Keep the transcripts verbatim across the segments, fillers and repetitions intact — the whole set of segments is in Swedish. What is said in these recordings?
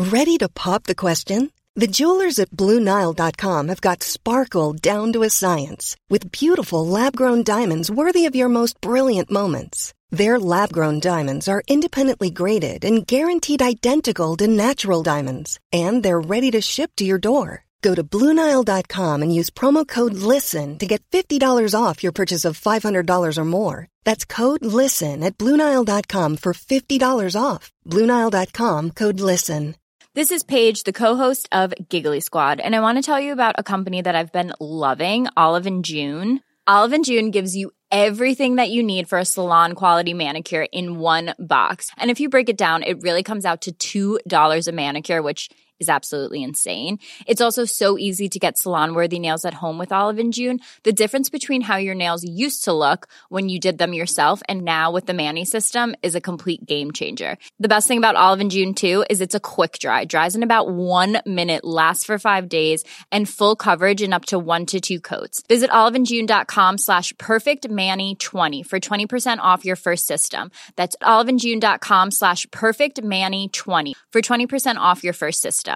Ready to pop the question? The jewelers at Blue Nile dot com have got sparkle down to a science with beautiful lab-grown diamonds worthy of your most brilliant moments. Their lab-grown diamonds are independently graded and guaranteed identical to natural diamonds, and they're ready to ship to your door. Go to Blue Nile dot com and use promo code LISTEN to get fifty dollars off your purchase of five hundred dollars or more. That's code LISTEN at Blue Nile dot com for fifty dollars off. Blue Nile dot com, code LISTEN. This is Paige, the co-host of Giggly Squad, and I want to tell you about a company that I've been loving, Olive and June. Olive and June gives you everything that you need for a salon-quality manicure in one box. And if you break it down, it really comes out to two dollars a manicure, which is absolutely insane. It's also so easy to get salon-worthy nails at home with Olive and June. The difference between how your nails used to look when you did them yourself and now with the Mani system is a complete game changer. The best thing about Olive and June, too, is it's a quick dry. Dries in about one minute, lasts for five days, and full coverage in up to one to two coats. Visit oliveandjune.com slash perfectmani20 for twenty percent off your first system. That's oliveandjune.com slash perfectmani20 for twenty percent off your first system.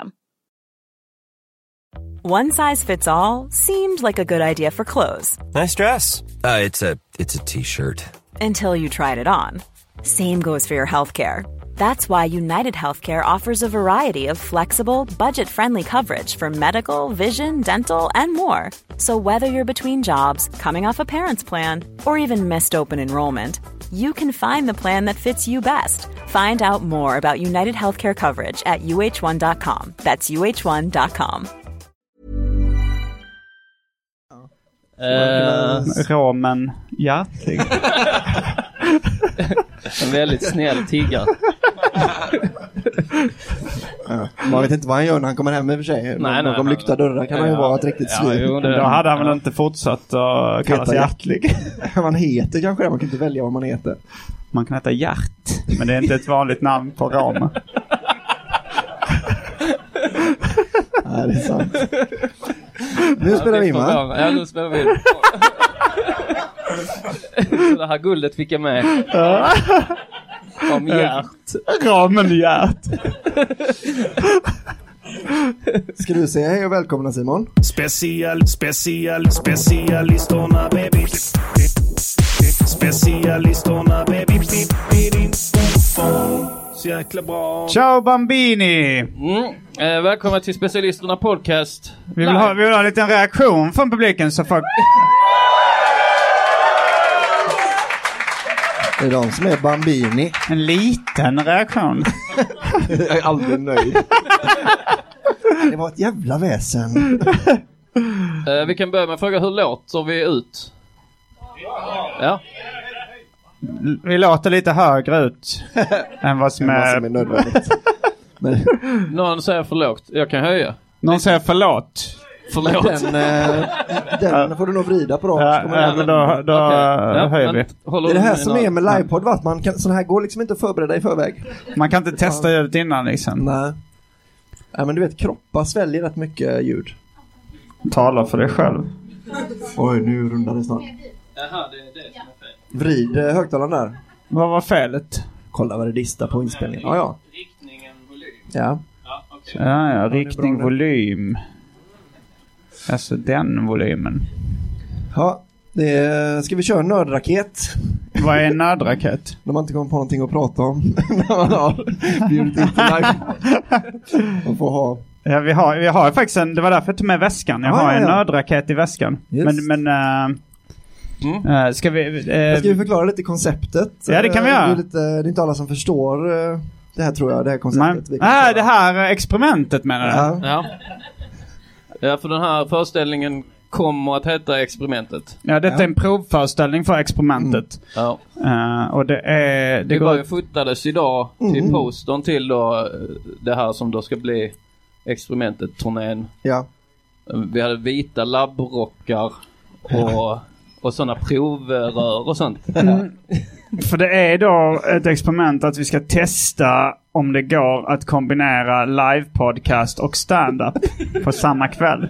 One size fits all seemed like a good idea for clothes. Nice dress. Uh, it's a it's a t-shirt. Until you tried it on. Same goes for your healthcare. That's why United Healthcare offers a variety of flexible, budget-friendly coverage for medical, vision, dental, and more. So whether you're between jobs, coming off a parent's plan, or even missed open enrollment, you can find the plan that fits you best. Find out more about United Healthcare coverage at U H one dot com. That's U H one dot com. Uh, Ramen hjärtig. En väldigt snäll tiggare. Ja, man vet inte vad han gör när han kommer hem i och för sig. Nej, Någon nej, lyckta dörrar kan ja, han ju vara ett riktigt ja, svin. Jo, det, då hade han väl ja. inte fortsatt att kalla sig hjärtlig. Man heter kanske det, man kan inte välja vad man heter. Man kan heta Hjärt, men det är inte ett vanligt namn på ramen. Nej, det är sant. Nu ja, spelar vi in, va? Ja, nu spelar vi in. Så det här guldet fick jag med. Om hjärt. Ramen hjärt. Ska du säga hej och välkomna, Simon? Special, special, specialistorna, baby. Specialistorna, baby. Så jäkla bra. Ciao Bambini. Mm. Eh, välkomna till Specialisterna podcast. Vi vill, ha, vi vill ha en liten reaktion från publiken så folk... Det är de som är Bambini. En liten reaktion. Jag är aldrig nöjd. Det var ett jävla väsen. eh, Vi kan börja med att fråga, hur låter vi ut? Ja. Vi låter lite högre ut än vad som är, som är nödvändigt. Men... Någon säger för lågt. Jag kan höja. Någon säger förlåt. Förlåt. Den, eh, den får du nog vrida på då. Ja, ja, men då, då okay. ja, höjer vi. Det är det här som är med livepodd, va? Man kan, sån här går liksom inte att förbereda i förväg. Man kan inte testa ja. ut innan liksom. Nej. Ja, men du vet, kroppar sväljer rätt mycket ljud. Tala för dig själv. Oj, nu rundar det snart. Jaha, det är det som är fel. Vrid högtalaren där. Vad var felet? Kolla vad det distar på inspelningen. Ja, ja. Riktningen, volym. Ja. Ja, okay. ja, ja riktning, volym. Alltså den volymen. Ja, det är, ska vi köra en nördraket? Vad är en nördraket? När man inte kommer på någonting att prata om. När man har bjudit in till live. Man får ha... Ja, vi har, vi har faktiskt en... Det var därför jag tog med väskan. Jag ah, har ja, ja. en nördraket i väskan. Yes. Men... men äh, Mm. Uh, ska vi uh, ska vi förklara lite konceptet? Ja, det kan vi göra. Det är, lite, det är inte alla som förstår uh, det här, tror jag, det här konceptet. Nej, ah, det här experimentet menar jag. Ja. Ja. Ja, för den här föreställningen kommer att heta experimentet. Ja, detta ja. är en provföreställning för experimentet. Mm. Ja. Uh, och det är... Det, det går... var ju fotades idag till mm. postern till då, det här som då ska bli experimentet, turnén. Ja. Vi hade vita labbrockar och... Och sådana provrör och sånt. Mm. För det är då ett experiment att vi ska testa om det går att kombinera live-podcast och stand-up på samma kväll.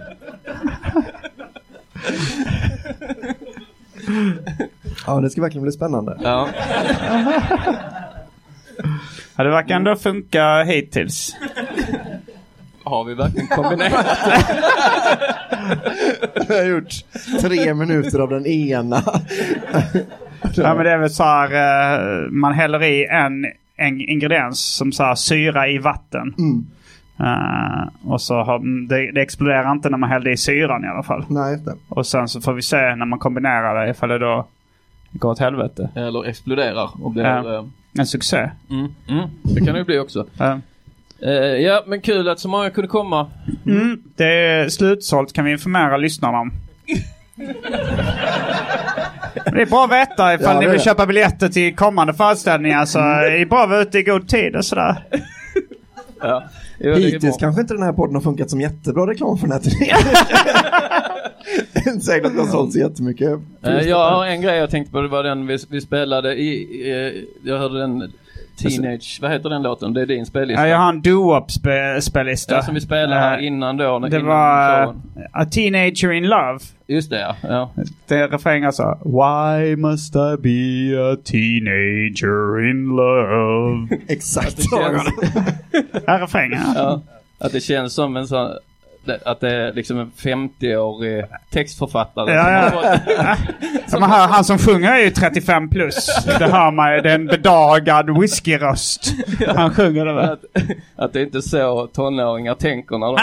Ja, det ska verkligen bli spännande. Ja. Ja, det verkar ändå funka hittills. Har vi verkligen kombinerat? Jag har gjort tre minuter av den ena. Ja, men det är väl så här, uh, man häller i en, en ingrediens som så här, syra i vatten. Mm. Uh, och så har, det, det exploderar inte när man häller i syran i alla fall. Nej, inte. Och sen så får vi se när man kombinerar det ifall det då går åt helvete. Eller exploderar och blir... Uh, uh, en succé. Mm, mm, det kan det ju bli också. Uh. Uh, ja, men kul att så många kunde komma. Mm. Mm, det är slutsålt, kan vi informera lyssnarna om. Det är bra att veta ifall ja, ni vill det. köpa biljetter till kommande föreställningar, så är det bra att vara ute i god tid och sådär. Ja, hittills kanske inte den här podden har funkat som jättebra reklam för den här turnén. Inte säkert att det har sålt så jättemycket. Uh, jag har en grej jag tänkte på, det var den vi, vi spelade i, i jag hörde den Teenage, vad heter den låten? Det är din spellista. Ja, jag har en doo-wop-spellista. Ja, som vi spelade här uh, innan då. Det innan var uh, A Teenager in Love. Just det, ja. ja. Det är refrängen alltså. Why must I be a teenager in love? Exakt. Det känns... Här är refrängen. Ja, att det känns som en sån... Att det är liksom en femtio-årig textförfattare. Ja, ja. Som man hör, han som sjunger är ju trettiofem plus. Det hör man ju, det är en bedagad whiskyröst. Han sjunger det väl. Att, att det är inte så tonåringar tänker när de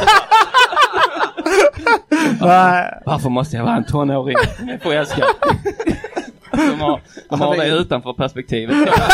Var, Varför måste jag vara en tonåring? Jag får älska. De har, de har det utanför perspektivet.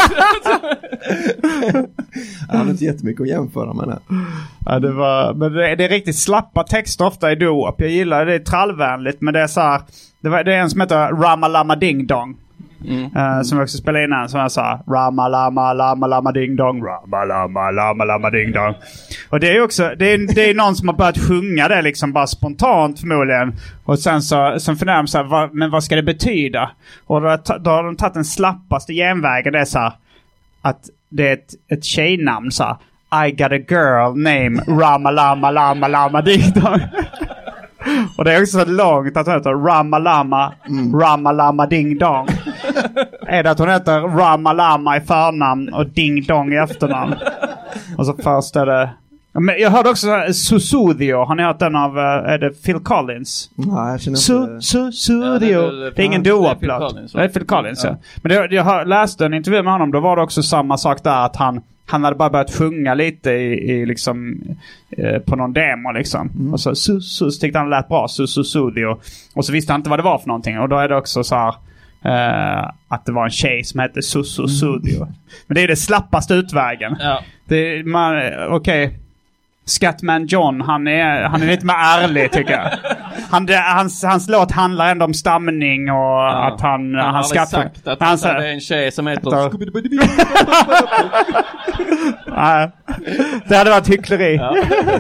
Han har inte jättemycket att jämföra med det. Ja, det var, men det är, det är riktigt slappa texter ofta i doo-wop. Jag gillar det, det är trallvänligt, men det är så här, det, var, det är en som heter Rama Lama Ding Dong. Mm. Uh, som jag också spelade innan, som jag sa Rama Lama Lama Lama Ding Dong, Rama Lama Lama Lama Ding Dong. Och det är också, det är, det är någon som har börjat sjunga det liksom bara spontant förmodligen. Och sen så sen funderar de så här, vad, men vad ska det betyda? Och då, då har de tagit den slappaste genvägen, det är så här, att det är ett, ett tjejnamn så här, I got a girl name Rama Lama Lama Lama Ding Dong. Och det är också så långt att hon heter Rama Lama mm. Rama Lama Ding Dong. Är det att hon heter Rama Lama i förnamn och Ding Dong i efternamn? Och så först är det... Men jag hörde också Sussudio. Har ni hört den av... Är det Phil Collins? Nej, jag känner inte... Sussudio. Ja, det, det är ingen doo-wop-låt. Det är Phil Collins, ja. ja. Men det, jag läste en intervju med honom. Då var det också samma sak där, att han... Han hade bara börjat sjunga lite i, i liksom eh, på någon demo liksom. Mm. Och så sus, sus, tyckte han lät bra, sus, sus, sudio. Och så visste han inte vad det var för någonting. Och då är det också så här eh, att det var en tjej som hette sus, sus, sudio. Mm. Men det är det slappaste utvägen. Ja. Det är man okej. Okay. Scatman John, han är han är lite mer ärlig tycker jag. Han det, hans hans låt handlar ändå om stamning och ja. att han han, han har skaffar sagt att han, det är en tjej som heter Nej. Det hade varit hyckleri. Ja.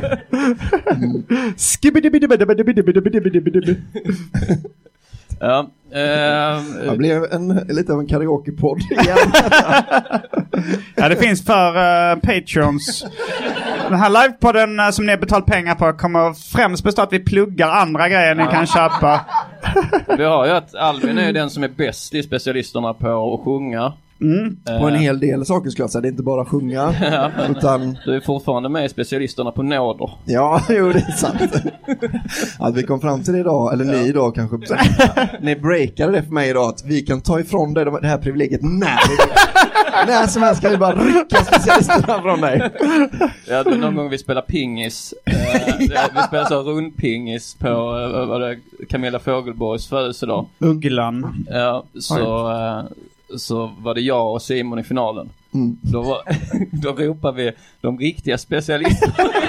Ja, eh, det blev en, lite av en karaoke-podd igen. Ja, det finns för uh, Patreons. Den här livepodden uh, som ni har betalt pengar på kommer främst bestå att vi pluggar andra grejer ni kan köpa. Vi har ju att Albin är den som är bäst i specialisterna på att sjunga. Mm. Uh, på en hel del saker skulle jag säga. Det är inte bara sjunga. Ja, utan... Du är fortfarande med i specialisterna på nåder. Ja, jo, det är sant. Att vi kom fram till det idag, eller ni idag kanske. Ni breakade det för mig idag, att vi kan ta ifrån dig det här privilegiet när vi när som helst kan vi bara rycka specialisterna från dig. Ja, det någon gång vi spelar pingis. Uh, vi spelar så rundpingis på uh, vad det, Camilla Fågelborgs födelsedag. Ugglan. Ja, så... Uh, så var det jag och Simon i finalen. Mm. Då, var, då ropar vi de riktiga specialisterna.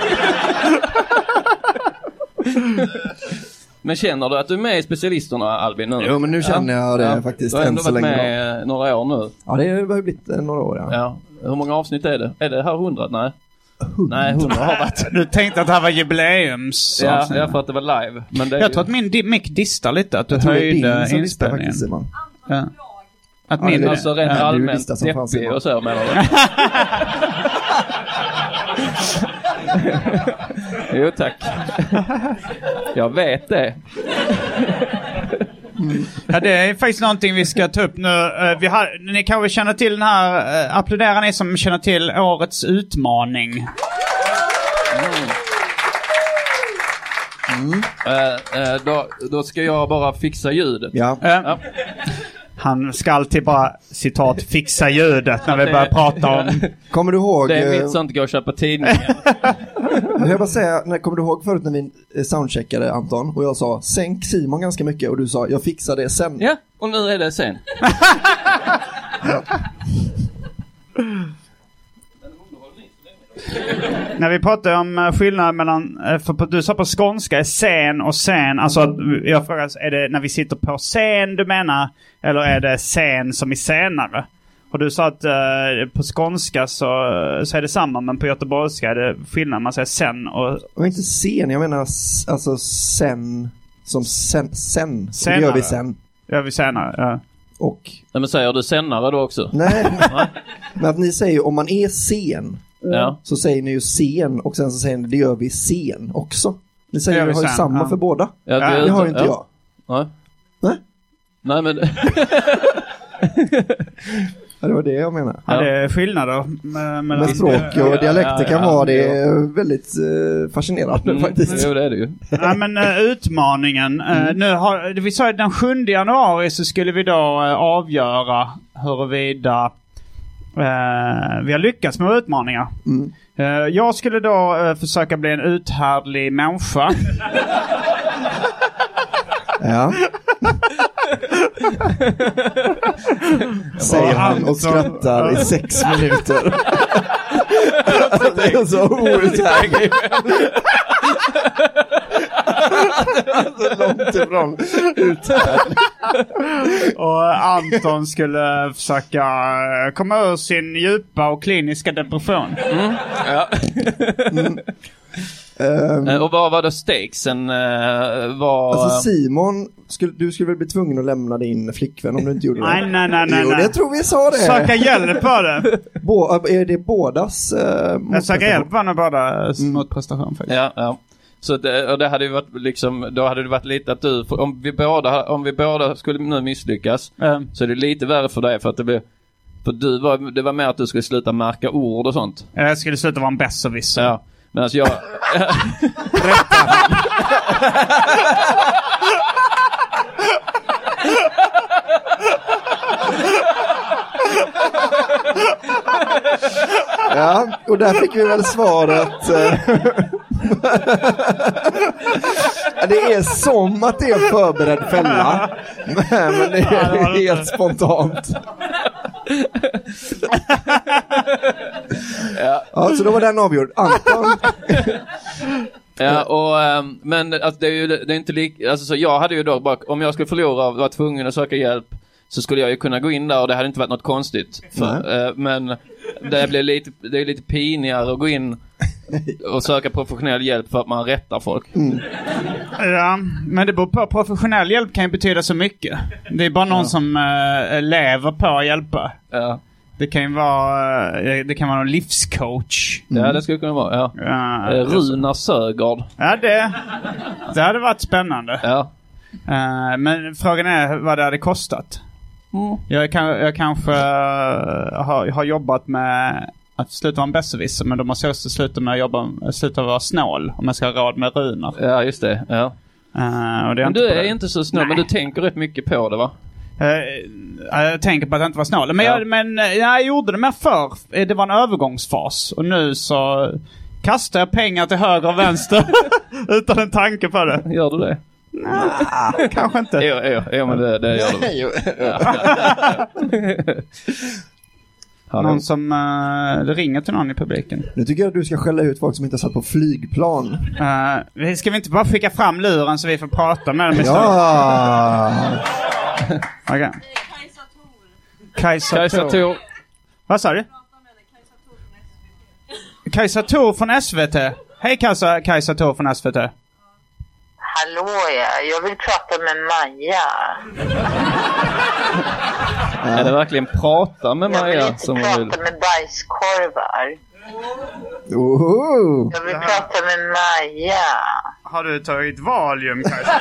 Men känner du att du är med i specialisterna, Albin? Nu? Jo, men nu känner ja. jag det ja. faktiskt. Du har ändå varit med då. några år nu. Ja, det har blivit några år, ja. ja. Hur många avsnitt är det? Är det här hundra? Nej. hundra. Nej, hundra har varit. Du tänkte att det här var jubileums. Ja, jag för att det var live. Men det jag ju... tror att min di- mick distar lite. Att du höjde inspelningen. Ja. Att min ja, alltså rent ja, allmänt deppig och så menar du? Jo tack. Jag vet det. Mm. Ja, det är faktiskt någonting vi ska ta upp nu. Vi har, ni kanske känner till den här, applåderar ni som känner till årets utmaning. Mm. Uh, uh, då, då ska jag bara fixa ljudet. Ja. Uh, Ja. Han ska alltid bara, citat, fixa ljudet när vi börjar prata om... Kommer du ihåg... Det är eh, mitt sånt att gå och köpa tidningen. Jag vill bara säga, när, kommer du ihåg förut när vi eh, soundcheckade Anton och jag sa sänk Simon ganska mycket och du sa jag fixar det sen. Ja, och nu är det sen. När vi pratar om skillnad mellan, för du sa på skånska är scen och scen, alltså att jag frågar, är det när vi sitter på scen du menar, eller är det scen som i senare? Och du sa att uh, på skånska så, så är det samma, men på göteborgska är det skillnad, man säger sen och... Och inte sen, jag menar s- alltså sen, som sen, sen. Senare. Det gör vi sen. Gör vi senare, ja. Och... Nej, men säger du senare då också? Nej, men att ni säger om man är sen, Ja. så säger ni ju sen och sen så säger ni det gör vi sen också. Ni säger Det gör vi vi har ju sen, samma ja. för båda. Ja, Ja, Det har ju inte ja. jag. Nej. Nej? Nej, men... Ja, det var det jag menar. Ja, det är skillnader med, Men språk och Ja, dialekter ja, kan ja, vara det ja. är väldigt uh, fascinerande Mm, faktiskt. jo, det är det ju. Ja, men uh, utmaningen. Uh, Mm. nu har, vi sa att den sjunde januari så skulle vi då uh, avgöra huruvida uh, vi har lyckats med utmaningar. Mm. Uh, jag skulle då uh, försöka bli en uthärdlig människa. Ja. Säger han och skrattar i sex minuter. Det är så outhärdligt. Så långt ifrån uthärdligt. Och Anton skulle försöka uh, komma ur sin djupa och kliniska depression. Mm. Ja. Mm. Um, Eh, och vad var det stakesen uh, var... alltså Simon, skulle, du skulle väl bli tvungen att lämna din flickvän om du inte gjorde det? Nej, nej, nej, nej. Jo, nej. det tror vi sa det. Söka hjälp på det. Bå, är det bådas uh, Jag söka hjälp var nog bara motprestation faktiskt. Ja, ja. Så det, och det hade ju varit liksom, då hade det varit lite att du, för om vi båda, om vi båda skulle nu misslyckas, Mm. så är det lite värre för dig, för att det blir, för du var, det var mer att du skulle sluta märka ord och sånt. Jag skulle sluta vara en besserwisser. Ja. Men alltså jag... Ja, och där fick vi väl svaret. Det är som att det är en förberedd fälla. Men, men det är helt spontant. Ja. Ja, så då var den avgjord. Anton. Ja, och ähm, men alltså, det är ju det är inte lik, alltså så jag hade ju då bara, om jag skulle förlora och var tvungen att söka hjälp, så skulle jag ju kunna gå in där och det hade inte varit något konstigt för, äh, men det blir lite, det är lite pinigare att gå in och söka professionell hjälp för att man rättar folk. Mm. Ja, men det beror på. Professionell hjälp kan ju betyda så mycket. Det är bara någon ja. som äh, lever på att hjälpa. Ja. Det kan ju vara äh, det kan vara någon livscoach. Mm. Ja, det skulle kunna vara, ja. Ja, äh, Runar Sögaard. Ja, det det hade varit spännande. Ja. Uh, men frågan är vad det hade kostat. Mm. Jag, kan, jag kanske uh, har, har jobbat med att sluta vara en besserwisser, men då måste jag också sluta med att jobba, sluta vara snål om jag ska ha råd med runar. Ja, just det. Ja. Uh, och det är men inte du är det. inte så snål, men du tänker rätt mycket på det, va? Uh, jag tänker på att jag inte var snål. Men, ja. jag, men jag gjorde det med förr. Det var en övergångsfas. Och nu så kastar jag pengar till höger och vänster utan en tanke på det. Gör du det? Nej, kanske inte. Jo, jo, jo, men det, det gör du. Någon som uh, det ringer till någon i publiken. Nu tycker jag att du ska skälla ut folk som inte har satt på flygplan. Uh, ska vi inte bara skicka fram luren så vi får prata med dem? Ja! Okej. Okay. Kajsa Kajsa Tor. Vad sa du? Kajsa Tor från S V T. Hej Kajsa, Kajsa Tor från S V T. Hallå, ja. Jag vill prata med Maja. Ja. Är det verkligen prata med jag Maja vill som prata vill? med bajskorvar. Oho. Jag vill prata med Maja. Har du tagit Valium, Kajsa?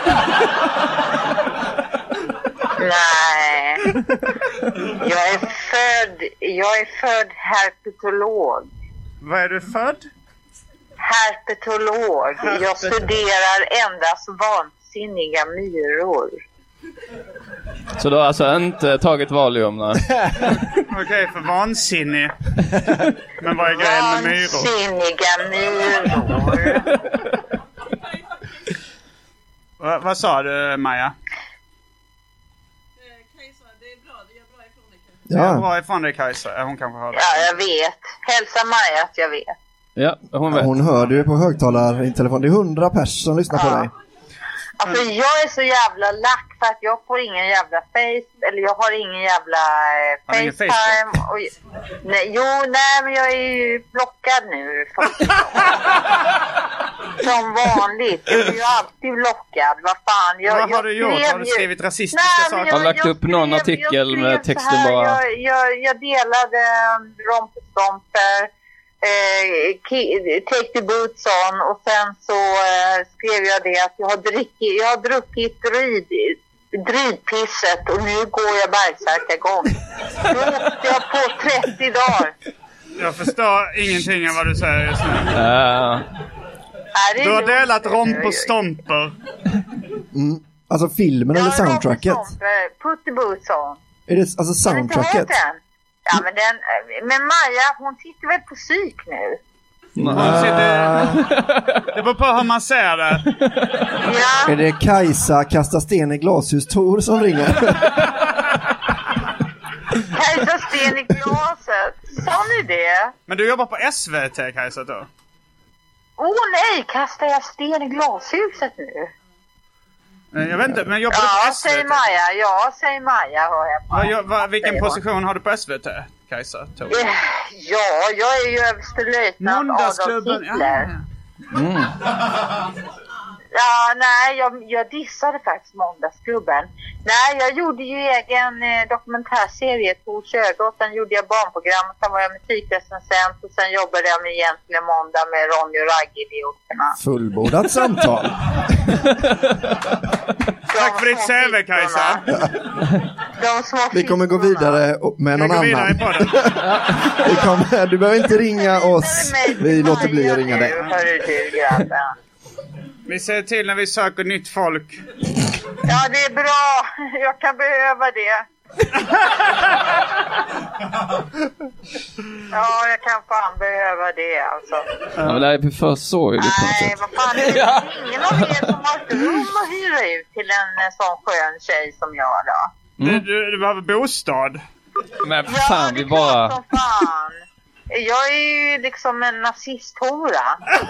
Nej. Jag är född, jag är född herpetolog. Vad är du född? Herpetolog. Jag studerar endast vansinniga myror. Så du har alltså inte tagit Valium? Okej, okay, för vansinnig. Men vad är grejen med myror? Vansinniga myror. Va, vad sa du, Maja? Kajsa, det är bra. Det är bra ifrån dig, Kajsa. Ja. Jag är bra ifrån dig, Kajsa. Hon kanske hör det. Ja, jag vet. Hälsa Maja att jag vet. Ja, hon vet. Ja, hon hör du på högtalare i telefon. Det är hundra pers som lyssnar ja. på dig. Alltså jag är så jävla lack för att jag får ingen jävla face, eller jag har ingen jävla eh, FaceTime. Och, nej, jo, nej men jag är ju blockad nu. Som vanligt. Jag är ju alltid blockad. Vad fan. Jag, Vad har jag du gjort? ju... Har du skrivit rasistiska nej, saker? Jag har lagt upp någon skrev, artikel med texten här, bara. Jag, jag, jag delade rompestomper. Eh, take the boots on och sen så eh, skrev jag det att jag har druckit, jag har druckit dryd, drydpisset och nu går jag bergsärkagång. Då åkte jag på trettio dagar. Jag förstår ingenting av vad du säger just nu. Uh. Du har delat romp och stomper. Mm. Alltså filmen eller soundtracket? Put the boots on. Är det alltså soundtracket? Ja, men den, men Maja, hon sitter väl på psyk nu? Hon sitter, det beror på hur man ser det. Ja. Är det Kajsa kasta sten i glashus Tor som ringer? Kajsa sten i glaset. Sa ni det? Men du jobbar på S V T, Kajsa, då? Åh oh, nej, kastar jag sten i glashuset nu? Jag vet inte, men jobbar ja, du på S V T? Säg Maja, ja, säg Maja, hör jag på. Va, va, vilken position har du på S V T, Kajsa? Tog? Ja, jag är ju överstelöjtnant Adolf Hitler. Ja. Mm. Ja, nej, jag, jag dissade faktiskt Måndagsklubben. Nej, jag gjorde ju egen eh, dokumentärserie, Tors öga, och sen gjorde jag barnprogram, och sen var jag musikrecensent, och sen jobbade jag med Egentligen Måndag med Ronny och Ragge-idioterna. Fullbordat samtal. Tack för ditt C V, Kajsa. Vi kommer gå vidare med någon annan. Vi kommer, du behöver inte ringa oss. Vi låter bli att ringa dig. Vi ser till när vi söker nytt folk. Ja, det är bra. Jag kan behöva det. Ja, jag kan fan behöva det alltså. Ja, men det är för sorgligt. Nej, vad fan. Det är ingen av er som har ett rum att hyra ut till en sån skön tjej som jag då. Mm. Du, du behöver bostad. Men fan, ja, vi bara... Som fan. Jag är ju liksom en nazisthora.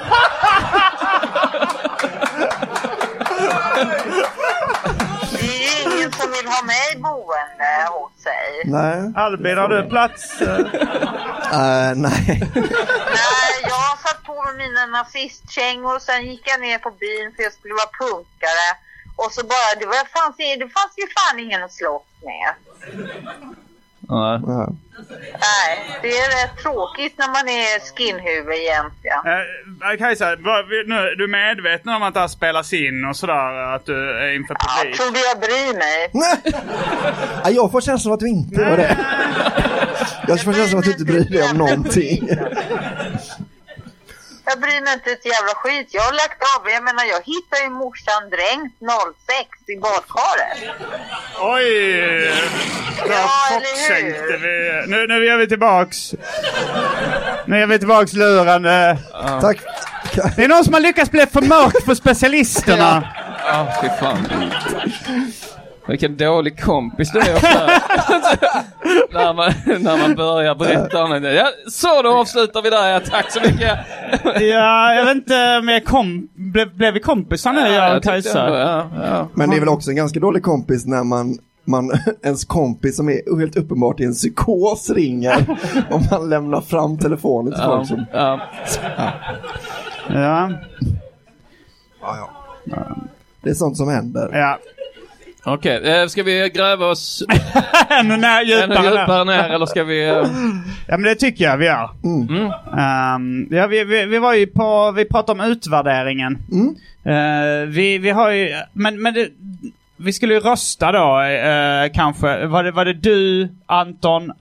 Det är ju ingen som vill ha mig boende hos sig. Nej. Albin, har du plats? uh, nej. Nej, jag satt på med mina nazistkängor och sen gick jag ner på byn för jag skulle vara punkare. Och så bara, det, var, fanns, det fanns ju fan ingen att slåss med. Nej. Ja. Nej, det är rätt tråkigt när man är skinhuvud egentligen. Eh, Kajsa, nu, du är medveten om att det här spelas in och sådär, att du är inför publik? Ja, trodde jag bryr mig. Nej. Jag får känslan av att du inte gör det. Jag får känslan av att du inte bryr dig om någonting. Jag bryr mig inte ett jävla skit. Jag har lagt av. Jag menar, jag hittade ju morsan dränkt noll sex i badkaret. Oj! Ja, eller hur? Vi. Nu, nu är vi tillbaks. Nu är vi tillbaks lurande. Ja. Tack. Det är någon som har lyckats bli för mörkt för specialisterna. Ja, fy fan. Vilken dålig kompis du är också. när, man, när man börjar berätta om det. Ja, så då avslutar vi där. Ja, tack så mycket. Ja, jag vet inte om jag kom... Ble, blev vi kompisar nu, ja, jag och Kajsa? Ja, ja. Men det är väl också en ganska dålig kompis när man... Man, ens kompis som är helt uppenbart i en psykos ringer och man lämnar fram telefonen till folk som... Ja. Ja. Ja. Ja, ja. Det är sånt som händer. Ja. Okej, okay. Ska vi gräva oss ännu ner, djupare, ännu djupare ner, eller ska vi... Uh... Ja, men det tycker jag vi gör. Mm. Mm. Um, ja, vi, vi, vi var ju på... Vi pratade om utvärderingen. Mm. Uh, vi, vi har ju... Men, men det, vi skulle ju rösta då, uh, kanske. Var det, var det du, Anton,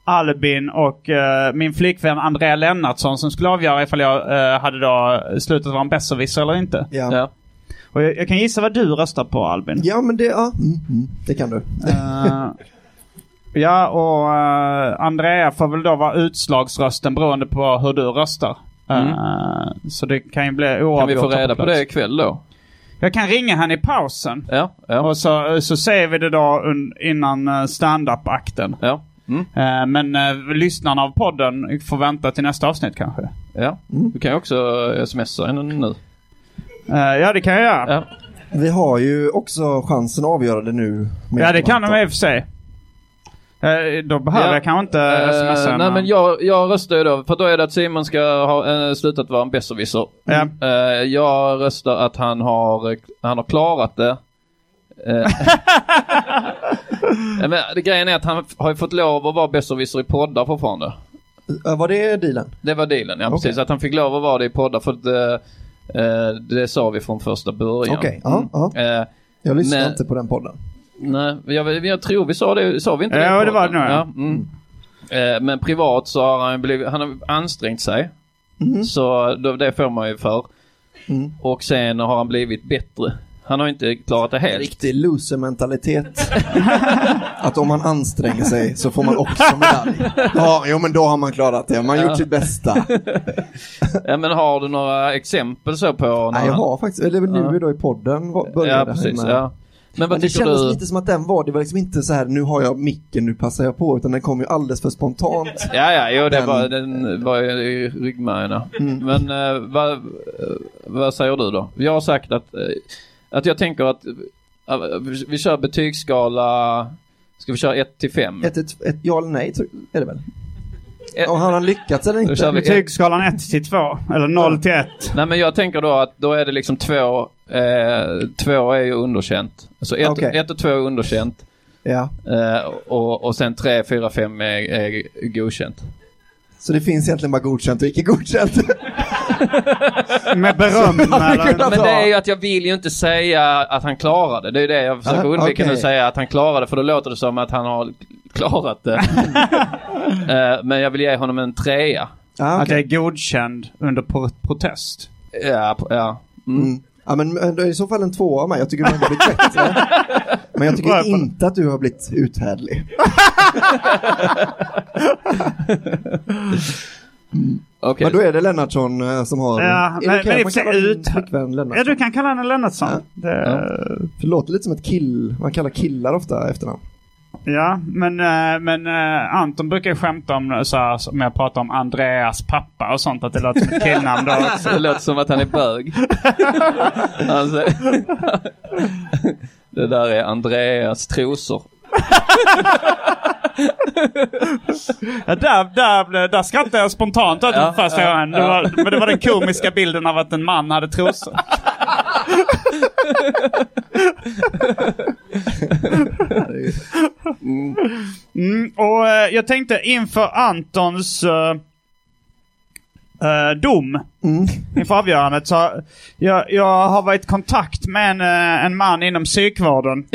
Albin och uh, min flickvän Andrea Lennartsson som skulle avgöra ifall jag uh, hade då slutat vara en besserwisser eller inte. Ja. Ja. Och jag, jag kan gissa vad du röstar på, Albin. Ja, men det, ja, mm, mm, det kan du. Uh, ja, och uh, Andrea får väl då vara utslagsrösten beroende på hur du röstar. Mm. Uh, så det kan ju bli oavgjort. Kan vi få reda på det ikväll då? Jag kan ringa henne i pausen. Ja, ja. Och så, så säger vi det då un, innan stand-up-akten. Ja. Mm. Uh, men uh, lyssnarna av podden får vänta till nästa avsnitt kanske. Ja, Mm. du kan ju också smsa henne nu. Uh, ja, det kan jag göra. Ja. Vi har ju också chansen att avgöra det nu. Ja, det kan de i och för sig. Uh, då behöver Ja. jag kanske inte smsa uh, Nej, men jag, jag röstar ju då. För då är det att Simon ska ha uh, slutat vara en besserwisser. Ja. Uh, jag röstar att han har, han har klarat det. Uh, men det grejen är att han har ju fått lov att vara besserwisser i poddar fortfarande. Uh, var det dealen? Det var dealen, ja, Okay. precis. Att han fick lov att vara det i poddar för att uh, uh, det sa vi från första början. Okej, okay. ja, ja. Uh, Jag lyssnar men- inte på den podden. Nej, jag, jag tror vi sa det, sa vi inte Ja, det? det var det nog, ja. Ja, mm. eh, men privat så har han blivit, han har ansträngt sig. Mm. Så då, det får man ju för. Mm. Och sen har han blivit bättre. Han har inte klarat det helt. Riktig loser-mentalitet. Att om man anstränger sig så får man också medalj. Ja, jo, men då har man klarat det. Man har Ja. gjort sitt bästa. Ja, men har du några exempel så på? När Nej, jag han- har faktiskt, eller nu Ja. då i podden var- började Ja, han precis. med. Ja. Men vad Men det tycker kändes du? lite som att den var, det var liksom inte så här, nu har jag micken, nu passar jag på, utan den kom ju alldeles för spontant. Ja, ja, jo, det Den- var, den var ju i ryggmärgen. Mm. Men eh, vad, eh, vad säger du då? Jag har sagt att, eh, att jag tänker att eh, vi, vi kör betygsskala. Ska vi köra ett till fem? Ett, ett, ett ja eller nej, tror- är det väl? Ett- Och har han lyckats eller Då kör inte? vi- Betygsskalan ett till två. Eller noll till ett. Nej, men jag tänker då att då är det liksom två, eh, två är ju underkänt. Alltså ett, Okej. ett och två är underkänt. Ja, Eh, och, och sen tre, fyra, fem är, är godkänt. så det finns egentligen bara godkänt och icke godkänt. Med beröm. eller? Men det är ju att jag vill ju inte säga att han klarade. Det är ju det jag försöker Ah, undvika okej. nu, säga att han klarade, för då låter det som att han har klarat det. Eh, men jag vill ge honom en trea. Ja, Att jag okej. är godkänd under pro- protest. Ja, på- ja. Mm. Mm. Ja, men men det är i så fall en två av mig. Jag tycker du har blivit bättre. Men jag tycker Varför? inte att du har blivit uthärdlig. Okej. Men då är det Lennartsson eh, som har... Ja, är det men- okej men i att och för sig man kallar din ut- flickvän Lennartsson? Ja, du kan kalla henne Lennartsson. Ja. Det, För det låter lite som ett kill. Man kallar killar ofta efternamn. Ja, men, eh, men eh, Anton brukar ju skämta om så här, som jag pratar om Andreas pappa och sånt, att det låter som ett killnamn då också. Det låter som att han är bög. Alltså, det där är Andreas trosor. Ja, där, där, blev- där skrattade jag spontant åt Ja, ja, första ja, gången. Det ja. var, men det var den komiska bilden av att en man hade trosor. Mm, och eh, jag tänkte inför Antons eh, eh, dom, Mm. inför avgörandet, så jag, jag har varit i kontakt med en, eh, en man inom psykvården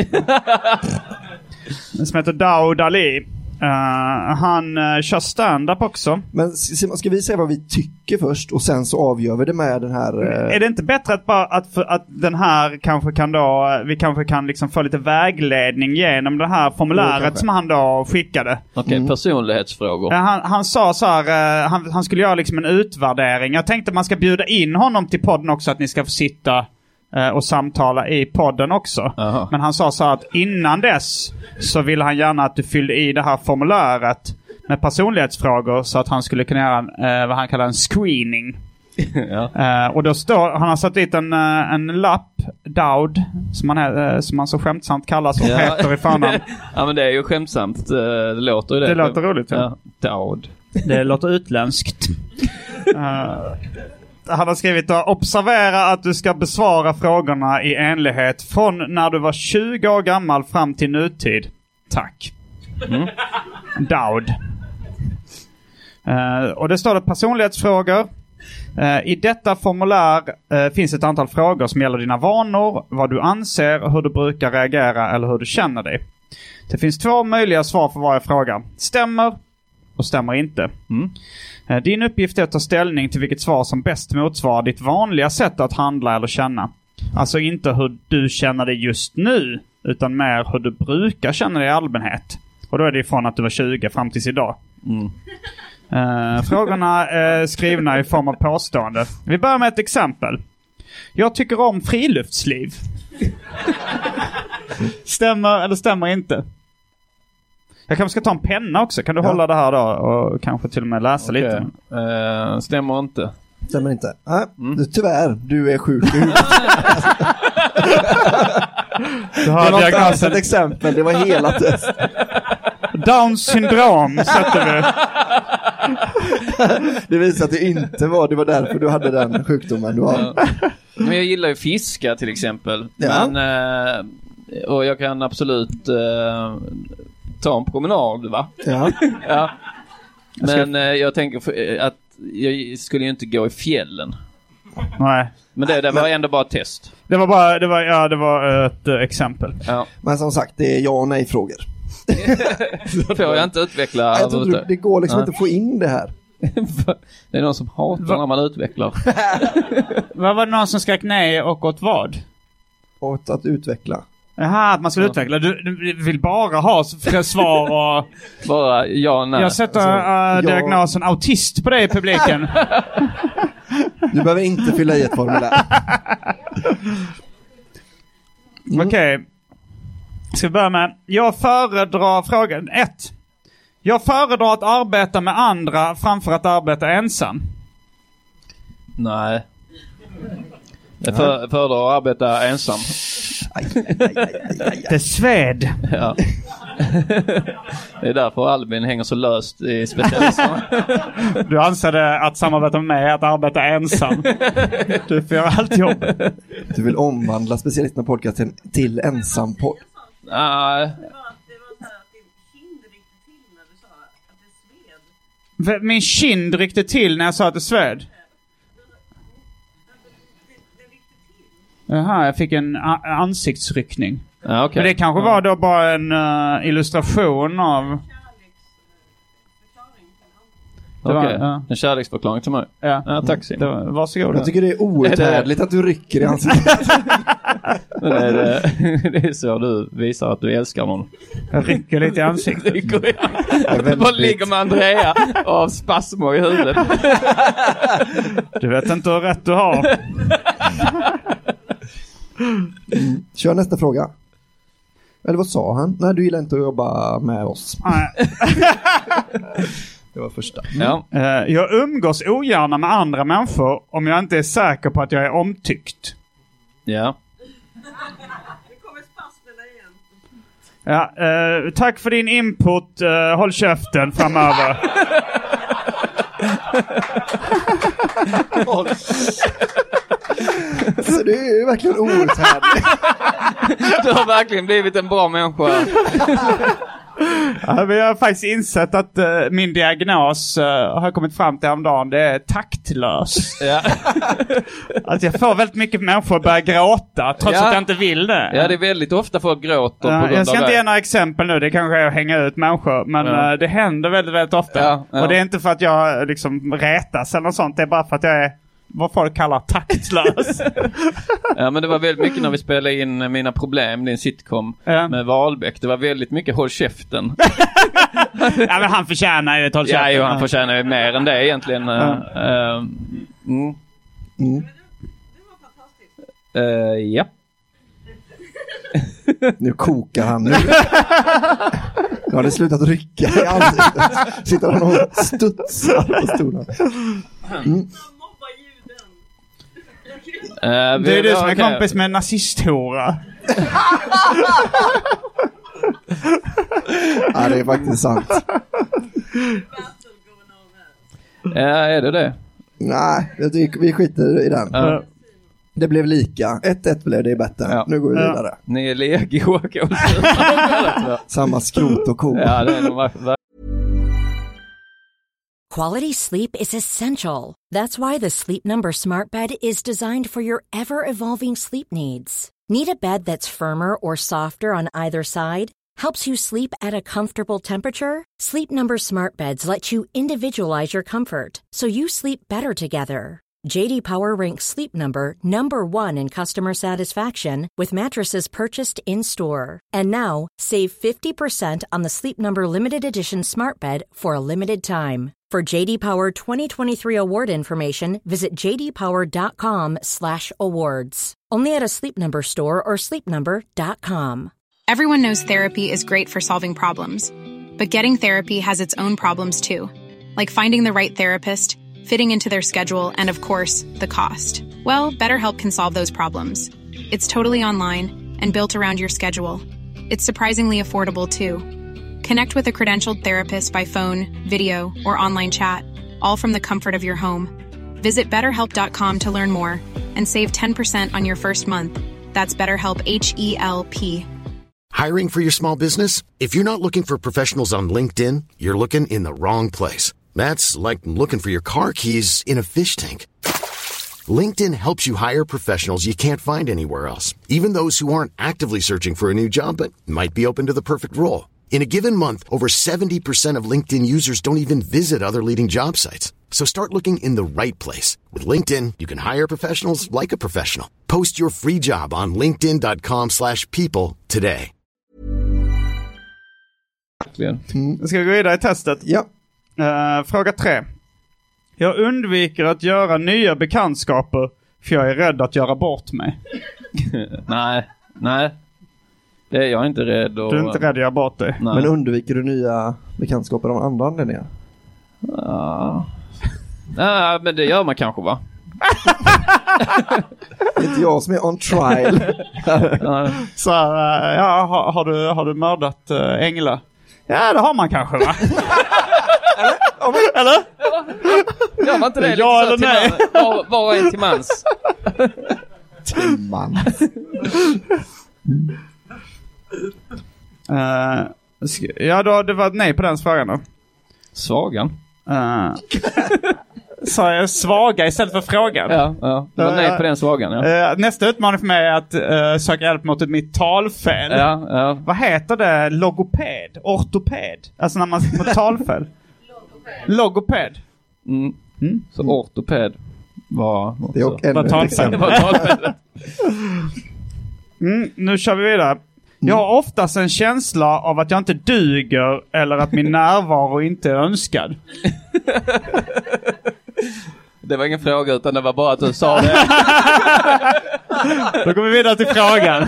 som heter Daoud Ali. Eh, han uh, kör stand-up också. Men Simon, ska vi säga vad vi tycker först och sen så avgör vi det med den här... eh, Är det inte bättre att, bara, att, för, att den här kanske kan då, vi kanske kan liksom få lite vägledning genom det här Jo, formuläret kanske. som han då skickade? Okej, Mm. personlighetsfrågor. Ja, Han, han sa så här, eh, han, han skulle göra liksom en utvärdering. Jag tänkte man ska bjuda in honom till podden också, att ni ska få sitta eh, och samtala i podden också. Aha. Men han sa så här att innan dess så vill han gärna att du fyllde i det här formuläret med personlighetsfrågor så att han skulle kunna göra en, eh, vad han kallar en screening. Ja. Eh, och då står, han har satt dit en, eh, en lapp, Daud, som han, är, eh, som han så skämtsamt kallas och Ja. heter i förnamn. Ja, men det är ju skämtsamt. eh, Det låter ju det. Det låter roligt, ja. Ja, Daud. Det låter utländskt. Uh, han har skrivit då: observera att du ska besvara frågorna i enlighet från när du var tjugo år gammal fram till nutid. Tack. Mm. Daud. Uh, och det står det personlighetsfrågor. Uh, I detta formulär uh, finns ett antal frågor som gäller dina vanor, vad du anser, hur du brukar reagera eller hur du känner dig. Det finns två möjliga svar för varje fråga. Stämmer och stämmer inte. Mm. Eh, Din uppgift är att ta ställning till vilket svar som bäst motsvarar ditt vanliga sätt att handla eller känna. Alltså inte hur du känner det just nu, utan mer hur du brukar känna det i allmänhet. Och då är det ifrån att du var tjugo fram tills idag. Mm. Uh, frågorna är skrivna i form av påstående. Vi börjar med ett exempel. Jag tycker om friluftsliv. Stämmer eller stämmer inte? Jag kanske ska ta en penna också. Kan du ja. hålla det här då och kanske till och med läsa okay. lite? Uh, stämmer inte. Stämmer inte. Nej, mm. du, tyvärr, du är sjuk i huvudet. Du har det var diagnosen... inte ett exempel, det var hela test. Downs syndrom sätter vi. Det visar att det inte var, det var därför du hade den sjukdomen du har. Ja. Men jag gillar ju fiska till exempel. Ja. Men, eh, och jag kan absolut eh, ta en promenad, va? Ja. Ja. Men eh, jag tänker för, att jag skulle ju inte gå i fjällen. Nej. Men det, det var men, ändå bara ett test. Det var bara, det var, ja, det var ett uh, exempel. Ja. Men som sagt, det är ja och nej frågor. Får jag inte utveckla? Jag tror du, det går liksom ja. inte att få in det här. Det är någon som hatar Va? när man utvecklar. Vad var det någon som skrek nej och åt vad? Åt att utveckla. Jaha, att man ska ja. utveckla. Du, du vill bara ha svar och... Bara ja, nej. Jag sätter alltså, uh, diagnosen jag... autist på dig i publiken. Du behöver inte fylla i ett formulär. Mm. Okej. Okay. Ska vi börja med. Jag föredrar frågan ett. Jag föredrar att arbeta med andra framför att arbeta ensam. Nej. Jag för, föredrar att arbeta ensam. Aj, aj, aj, aj, aj. Det sved. Ja. Det är därför Albin hänger så löst i specialisterna. Du anser det att samarbeta med mig är att arbeta ensam. Du får göra allt jobb. Du vill omvandla specialisterna podcasten till ensam podd. Nej. Det var, det var så här att din kind ryckte till när du sa att det sved. Min kind ryckte till när jag sa att det sved. Jaha, jag fick en a- ansiktsryckning. Ja, okay. Men det kanske var då bara en uh, illustration av... Okej, okay. ja. En kärleksförklaring till mig. Ja, ja tack Sim. Var, varsågod. Jag tycker det är outhärdligt att du rycker i ansiktet. Men är det, det är så du visar att du älskar någon. Jag rycker lite i ansiktet. Rycker, ja. Du bara ligger med Andrea av spasmer i huvudet. Du vet inte hur rätt du har. Mm. Kör nästa fråga. Eller vad sa han? Nej, du gillar inte att jobba med oss. Det var första. Mm. Ja. Uh, jag umgås ogärna med andra människor om jag inte är säker på att jag är omtyckt. Ja. Det kommer spasmerna igen. Ja, uh, tack för din input. Uh, håll käften framöver. Så det är ju verkligen outhärdligt. Du har verkligen blivit en bra människa. Ja, vi har faktiskt insett att uh, min diagnos uh, har kommit fram till häromdagen. Det är taktlös. Ja. Att jag får väldigt mycket människor att börja gråta trots ja. att jag inte vill det. Ja, det är väldigt ofta folk gråter uh, på grund Jag ska av inte det. ge några exempel nu. Det kanske är att hänga ut människor. Men ja. uh, det händer väldigt, väldigt ofta. Ja, ja. Och det är inte för att jag liksom rätas eller något sånt. Det är bara för att jag är vad folk kallar taktlös. Ja, men det var väldigt mycket när vi spelade in Mina problem, din sitcom ja. med Wahlbeck. Det var väldigt mycket håll käften. Ja, men han förtjänar ju ett håll käften. Ja, jo, han förtjänar ju mer än det egentligen. Ja. Uh, mm. Mm. Det var fantastiskt. Uh, ja. Nu kokar han. Nu Nu har det slutat rycka i ansiktet. Sitter han och studsar på stolen. Mm. Uh, det är du som är okay. kompis med nazisthora. Ja, det är faktiskt sant. Ja, är det det? Nej, vi skiter i den. Uh. Det blev lika. ett ett blev det bättre. Ja. Nu går vi vidare. Ja. Ni är legio. Samma skrot och ko. Ja, det är nog. Quality sleep is essential. That's why the Sleep Number Smart Bed is designed for your ever-evolving sleep needs. Need a bed that's firmer or softer on either side? helps you sleep at a comfortable temperature. Sleep Number smart beds let you individualize your comfort so you sleep better together. J D Power ranks Sleep Number number one in customer satisfaction with mattresses purchased in-store. And now, save fifty percent on the Sleep Number Limited Edition smart bed for a limited time. For J D Power twenty twenty-three award information, visit j d power dot com slash awards. Only at a Sleep Number store or sleep number dot com. Everyone knows therapy is great for solving problems, but getting therapy has its own problems too, like finding the right therapist, fitting into their schedule, and of course, the cost. Well, BetterHelp can solve those problems. It's totally online and built around your schedule. It's surprisingly affordable too. Connect with a credentialed therapist by phone, video, or online chat, all from the comfort of your home. Visit better help dot com to learn more and save ten percent on your first month. That's BetterHelp, H E L P. Hiring for your small business? If you're not looking for professionals on LinkedIn, you're looking in the wrong place. That's like looking for your car keys in a fish tank. LinkedIn helps you hire professionals you can't find anywhere else, even those who aren't actively searching for a new job but might be open to the perfect role. In a given month, over seventy percent of LinkedIn users don't even visit other leading job sites. So start looking in the right place. With LinkedIn, you can hire professionals like a professional. Post your free job on linkedin dot com slash people today. Mm. Ska vi gå vidare i testet? Ja. Uh, fråga tre. Jag undviker att göra nya bekantskaper för jag är rädd att göra bort mig. nej, nej. Det är jag inte rädd. Och... Du är inte rädd att göra bort dig. Nej. Men undviker du nya bekantskaper av andra anledningar? Ja. Nej, men det gör man kanske, va? Det är inte jag som är on trial. Så uh, ja, har, har, du, har du mördat uh, Engla? Ja, det har man kanske, va? Eller? Eller? Ja, var inte det ja eller nej? Var, var och en till mans. Till mans. Uh, ja, då det var ett nej på den frågan då. Svagan? Uh, sa jag svaga istället för frågan? Ja, ja. Det var nej på den svagan, ja. Uh, nästa utmaning för mig är att uh, söka hjälp mot mitt talfel. Ja, ja. Vad heter det? Logoped? Ortoped? Alltså när man mot talfel. Logoped. Mm. Mm. Så ortoped var det är var talfel. var talfel. mm, nu kör vi vidare. Jag har oftast en känsla av att jag inte duger eller att min närvaro inte är önskad. Det var ingen fråga utan det var bara att du sa det. Då går vi vidare till frågan.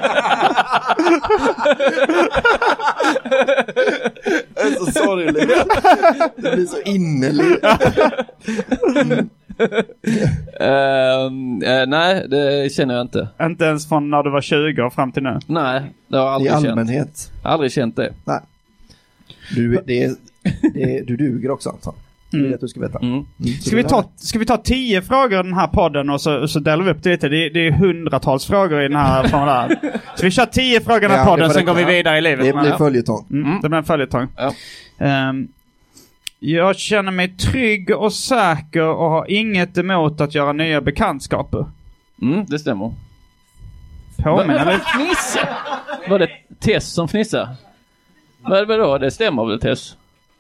Det är så sorgligt. Det blir så innerligt. Mm. uh, uh, nej, det känner jag inte. Inte ens från när du var tjugo och fram till nu? Nej, det har jag aldrig känt. I allmänhet? Känt. Aldrig känt det. Nej. Du, det är, det är, du duger också, Anton. Mm. Det att du ska veta. Mm. Mm. Ska, vi ta, ska vi ta tio frågor i den här podden och så, så delar vi upp det lite? Det, det är hundratals frågor i den här podden. Så vi kör tio frågor i den här ja, podden, sen går vi vidare i livet. Det blir följetong. Mm, mm. Det blir en följetong. Ja. Um, jag känner mig trygg och säker och har inget emot att göra nya bekantskaper. Mm, det stämmer. Påminner mig. Fnissa? Var det Tess som fnissade? Vad var det då? Det stämmer väl, Tess?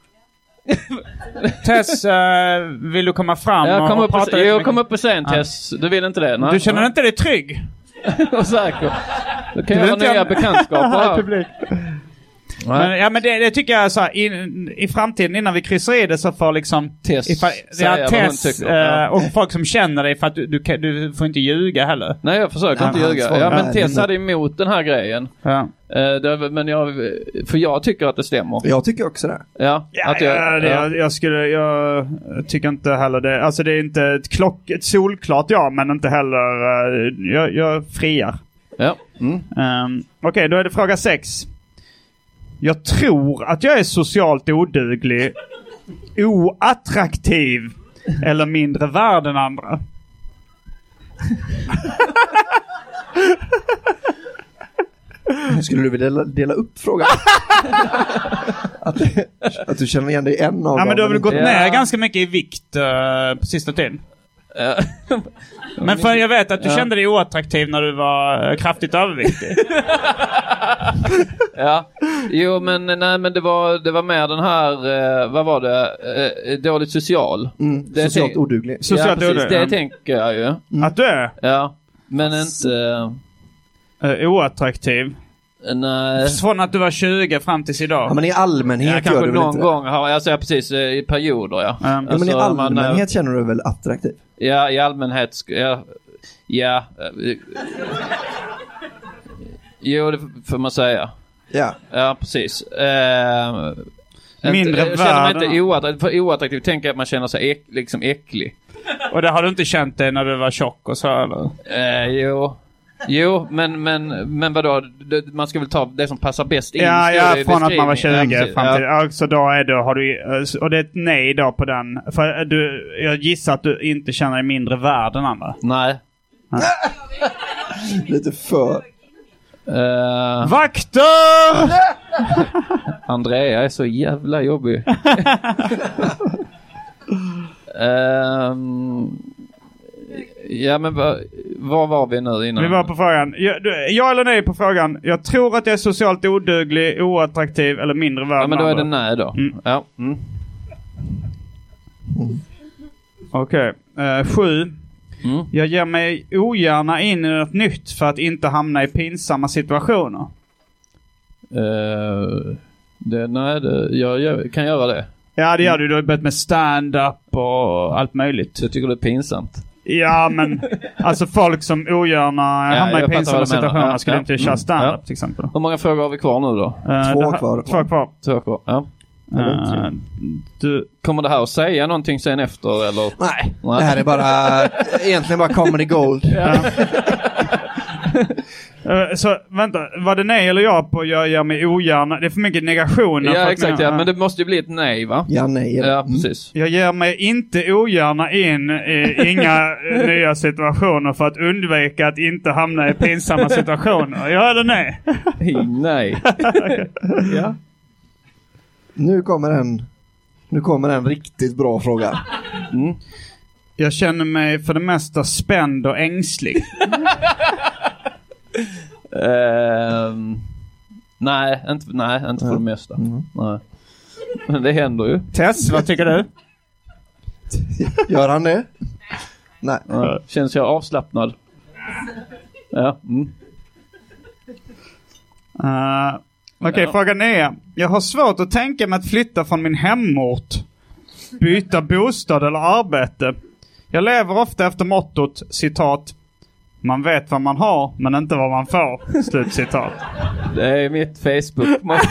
Tess, uh, vill du komma fram jag kom och upp prata på, lite? Jag kom upp på scen, Tess. Du vill inte det? Nej. Du känner inte dig trygg? Och säker. Du kan göra nya jag... bekantskaper. Men, ja, men det, det tycker jag så här, i, i framtiden innan vi kryssar i det så får liksom Tess, ifall, ja, Tess uh, ja. Och folk som känner dig för att du, du, du får inte ljuga heller. Nej, jag försöker ja, inte ljuga. Ja, men Tess hade emot den här grejen. Ja. Uh, det, men jag, för jag tycker att det stämmer. Jag tycker också det. Ja, ja, att jag, ja, det, ja. Jag, jag skulle jag tycker inte heller det. Alltså det är inte ett klock ett solklart ja, men inte heller uh, jag, jag friar. Ja. Mm. Um, Okej, okay, då är det fråga sex. Jag tror att jag är socialt oduglig, oattraktiv eller mindre värd än andra. Skulle du vilja dela, dela upp frågan? att, att du känner igen dig en av ja, dem. Men du har väl inte... gått ner ja. ganska mycket i vikt uh, på sista tiden? Men för jag vet att du ja. kände dig oattraktiv när du var kraftigt överviktig. Ja, jo men nej men det var det var mer den här eh, vad var det eh, dåligt social. Mm, det socialt tänk- oduglig. Socialt ja, precis, oduglig. Det tänker jag ju. Mm. Att du är? Ja, men inte uh, oattraktiv. Nej. Från att du var tjugo fram tills idag. Ja, men i allmänhet ja, kanske gör du någon inte gång har jag säger precis i perioder ja. Mm. Alltså, ja men i allmänhet man, känner du väl attraktiv? Ja, i allmänhet ja ja. Jo, det får man säga. Ja. Ja, precis. Eh, Mindre jag känner mig inte oattraktiv. För oattraktiv tänker jag att man känner sig äck, liksom äcklig. Och det har du inte känt det när du var tjock och så eller? Eh, jo. Jo, men, men, men vadå? Det, man ska väl ta det som passar bäst in. Ja, ja från att man var tjugo ja, fram till... Ja. Ja, så då är det, har du... Och det är ett nej då på den. För du, jag gissar att du inte känner dig mindre värd än andra. Nej. nej. Lite för... Uh... Vakter! Andrea är så jävla jobbig. um... Ja, men va, var var vi nu innan? Vi var på frågan. Ja, du, ja eller nej på frågan. Jag tror att jag är socialt oduglig, oattraktiv eller mindre värd. Ja, men då är det nej då. Mm. Ja. Mm. Mm. Okej. Okay. Uh, sju. Mm. Jag ger mig ogärna in i något nytt för att inte hamna i pinsamma situationer. Uh, det, nej, det, jag, jag kan göra det. Ja, det gör du. Du har börjat med stand-up och allt möjligt. Jag tycker det är pinsamt. Ja, men alltså folk som ogärna ja, hamnar i pinsamma situationer ja, skulle ja, inte köra stand-up ja. till exempel. Hur många frågor har vi kvar nu då? Uh, två, det, kvar. två kvar. Två kvar, ja. Uh, du... Kommer det här att säga någonting sen efter eller? Nej, Nej. Det här är bara egentligen bara comedy gold. Ja. uh, så vänta, var det nej eller ja på jag gör mig ogärna? Det är för mycket negationer. Ja, för exakt, nu, ja, uh, men det måste ju bli ett nej, va? Ja, nej. Ja, mm. precis. Jag ger mig inte ogärna in i inga nya situationer för att undvika att inte hamna i pinsamma situationer. Ja eller nej? Nej. Ja. Nu kommer en Nu kommer en riktigt bra fråga. Mm. Jag känner mig för det mesta spänd och ängslig. uh, nej, inte, nej, inte för det mesta. Mm. Nej. Men det händer ju. Tess, vad tycker du? Gör han det? Nej. Ja, känns jag avslappnad? Ja. Mm. Uh, Okej, okay, ja. Frågan är. Jag har svårt att tänka mig att flytta från min hemort. Byta bostad eller arbete. Jag lever ofta efter mottot, citat. Man vet vad man har, men inte vad man får. Slut citat. Det är mitt Facebook-motto.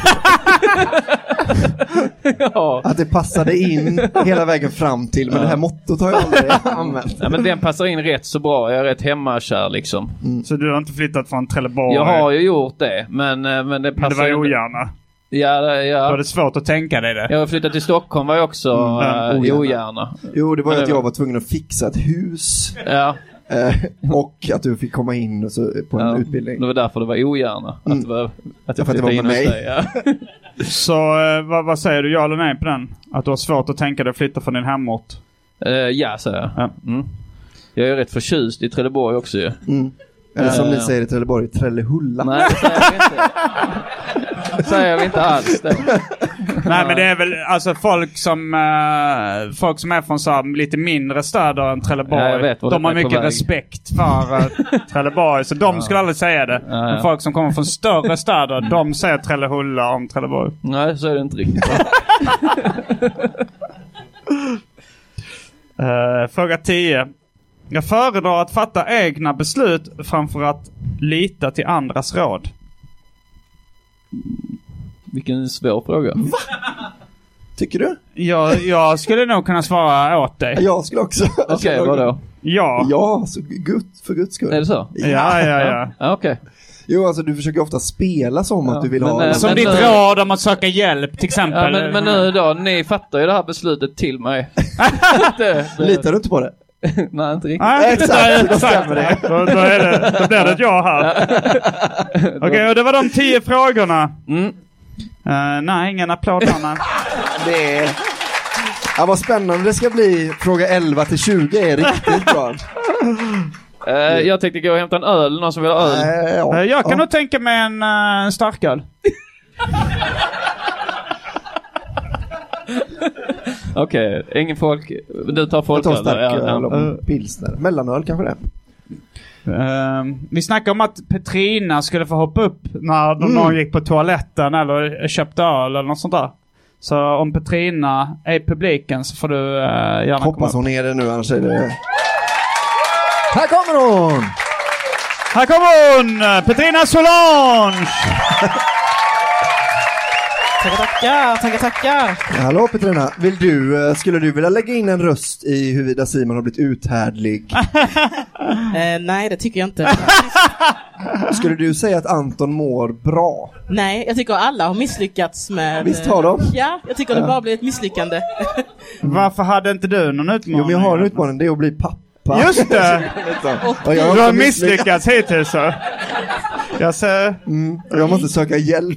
Ja. Att det passade in hela vägen fram till, men ja. Det här mottot har jag aldrig använt. Ja, men den passar in rätt så bra. Jag är rätt hemmakär liksom. Mm. Så du har inte flyttat från Trelleborg? Jag har ju gjort det, men, men det passar. Men det var ju ogärna. Ja, det, ja. Då är det svårt att tänka dig det. Jag har flyttat till Stockholm var jag också mm, uh, ogärna. Jo, det var ju att jag var tvungen att fixa ett hus. Ja. Och att du fick komma in och så, på en ja, utbildning. Det var därför det var ogärna. Mm. Att, det var, att jag för att det var med mig. Dig, ja. Så uh, vad, vad säger du, ja eller nej på den? Att du har svårt att tänka dig att flytta från din hemort? Uh, ja, säger jag. Ja. Mm. Jag är rätt förtjust i Trelleborg också ju. Mm. Eller som uh, ni säger i Trelleborg, Trellehulla. Nej, det säger vi inte. Det säger vi inte alls. Det. Nej, men det är väl alltså folk som uh, folk som är från så här, lite mindre städer än Trelleborg. Ja, vet, de har mycket respekt för uh, Trelleborg, så de ja. skulle aldrig säga det. Ja, ja. Men folk som kommer från större städer, de säger Trellehulla om Trelleborg. Nej, så är det inte riktigt. uh, fråga tio. Jag föredrar att fatta egna beslut framför att lita till andras råd. Vilken svår fråga. Va? Tycker du? Ja, jag skulle nog kunna svara åt dig. Jag skulle också. Okej, okay, vadå? Ja. Ja, så gud, för guds skull. Är det så? Ja, ja, ja. ja. ja Okej. Okay. Jo, alltså du försöker ofta spela som ja, att du vill men, ha... Äh, som men, ditt nu... råd om att söka hjälp, till exempel. Ja, men, men nu då, ni fattar ju det här beslutet till mig. det, det... Litar du inte på det? Nej, inte riktigt. Nej, exakt, då stämmer det. Då, då, är det, då blir det ett ja här. Okej, okay, och det var de tio frågorna. Mm. Uh, nej, ingen applåd, Anna. Det är... Ja, vad spännande det ska bli. Fråga elva till tjugo är riktigt bra. Uh, jag tänkte gå och hämta en öl. Någon som vill ha öl? Uh, ja. uh, jag kan ja. nog tänka mig en uh, starköl. Okej, okay. Ingen folk. Du tar folköl. Jag tar starköl ja, ja. Uh, pilsner. Mellanöl kanske det. Uh, vi snackade om att Petrina skulle få hoppa upp när mm. någon gick på toaletten eller köpte öl eller något sånt där. Så om Petrina är i publiken så får du uh, gärna hoppas komma upp. Hon är det nu, annars är det... Här kommer hon! Här kommer hon! Petrina Solange! Tackar, tackar, tackar, tackar. Hallå Petrina, vill du, skulle du vilja lägga in en röst i huruvida Simon har blivit uthärdlig? eh, nej, det tycker jag inte. Skulle du säga att Anton mår bra? Nej, jag tycker alla har misslyckats med... Visst har de? Ja, jag tycker ja. det bara blir ett misslyckande. Varför hade inte du någon utmaning? Jo, men jag har en utmaning, det är att bli pappa. Just det! Och jag du har misslyckats hittills så. Jag ser... Mm, jag måste söka hjälp.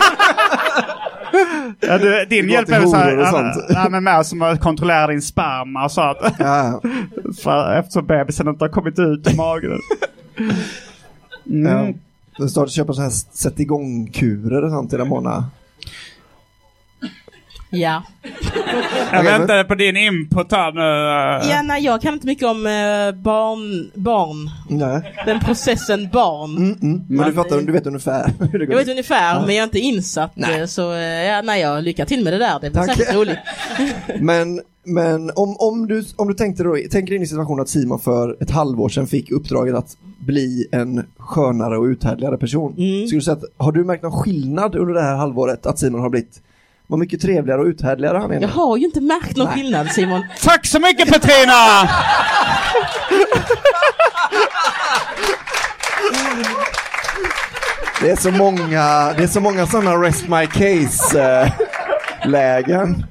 Ja, du, din hjälp är så här, med mig som att kontrollera din sperma och så att, ja. för, eftersom bebisen inte har kommit ut i magen. Mm. Ja. Du startar köpa så här sätt igång kurer och sånt i den månaden. Ja. Jag väntade på din input här nu. Ja, nej, jag kan inte mycket om eh, barn, barn. Nej. Den processen barn. Mm, mm. Men, men du fattar, du vet ungefär hur det går. Jag vet ungefär, ja. men jag är inte insatt. Nej. Så ja, nej, jag lycka till med det där. Det blir säkert roligt. Men, men om, om, du, om du tänkte då, tänker in i situationen att Simon för ett halvår sedan fick uppdraget att bli en skönare och uthärdligare person. Mm. Skulle du säga att, har du märkt någon skillnad under det här halvåret att Simon har blivit vad mycket trevligare och uthärdligare han är? Jag har ju inte märkt någon Nej. skillnad, Simon. Tack så mycket, Petrina! Det är så många, det är så många sådana rest my case äh, lägen.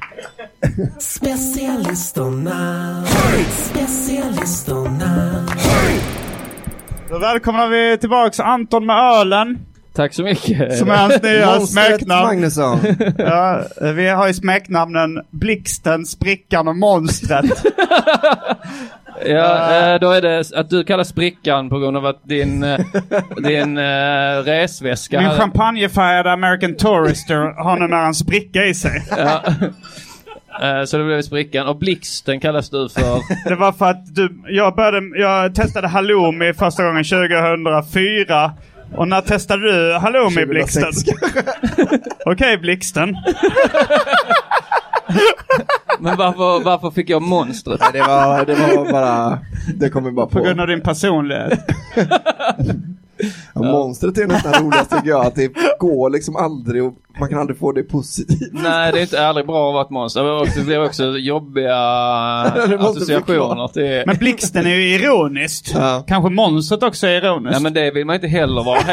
Specialisterna. Specialisterna. Då välkomnar vi tillbaka Anton med ölen. Tack så mycket. Som är hans nya smeknamn. Magnusson. Ja, vi har ju smeknamnen Blixten, Sprickan och Monstret. Ja, då är det att du kallar Sprickan på grund av att din, din uh, resväska... Min champagnefärgade American Tourister har numera en spricka i sig. Ja. Uh, så det blev Sprickan. Och Blixten kallas du för... Det var för att du, jag, började, jag testade halloumi första gången tjugohundrafyra. Och när testade du halloumi, Blixten? Okej, okay, Blixten. Men varför, varför fick jag monstret? Nej, det var, det var bara... Det kommer bara på. På grund av din personlighet. Ja, monstret är nästan roligast tycker jag. Att det går liksom aldrig och man kan aldrig få det positivt. Nej, det är inte aldrig bra att vara ett monster. Det blir också jobbiga associationer till... Men Blixten är ju ironiskt. Ja. Kanske monstret också är ironiskt. Nej, men det vill man inte heller vara.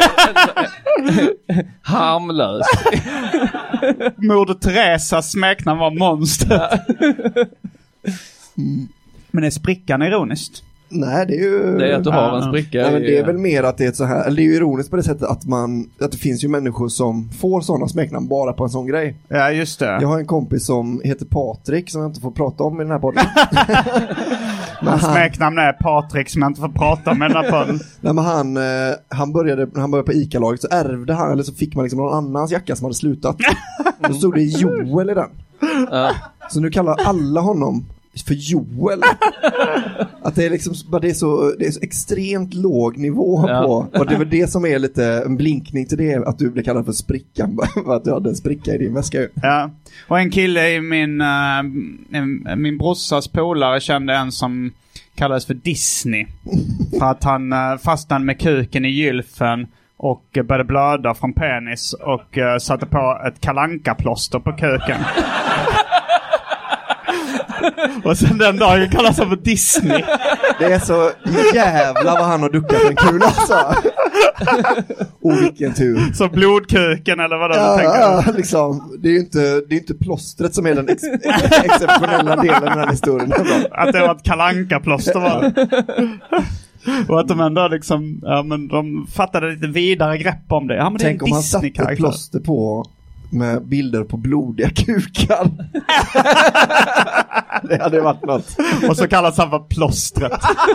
Harmlös. Moder Teresas smeknamn var monstret. Mm. Men är sprickan ironiskt? Nej, det är ju... Det är att du har en spricka. Nej, men det är väl mer att det är så här... Eller det är ju ironiskt på det sättet att man... Att det finns ju människor som får sådana smeknamn bara på en sån grej. Ja, just det. Jag har en kompis som heter Patrik som jag inte får prata om i den här podden. Hans smeknamn är Patrik som jag inte får prata om i den här podden. Nej, men han, han började... När han började på ICA-laget så ärvde han... Eller så fick man liksom någon annans jacka som hade slutat. Då stod det Joel i den. Uh. Så nu kallar alla honom för Joel. Att det är liksom det är så, det är så extremt låg nivå ja. på. Och det är väl det som är lite en blinkning till det, att du blir kallad för sprickan för att du hade en spricka i din väska. Ja. Och en kille i min uh, min brorsas polare kände en som kallades för Disney. För att han uh, fastnade med kuken i gylfen och uh, började blöda från penis och uh, satte på ett kalanka-plåster på kuken. Och sen den dagen kallas han för Disney. Det är så jävla vad han har duckat en kul alltså. Och vilken tur. Så blodkuken eller vad det ja, du tänker. Ja, liksom. Det är ju inte, det är inte plåstret som är den ex- exceptionella delen av den här historien. Att det var ett kalanka-plåster var. Och att de ändå liksom, ja men de fattade lite vidare grepp om det. Ja, men tänk det är en om han satte ett plåster på med bilder på blodiga kukar. Det hade varit något. Och så kallas han för plåstret.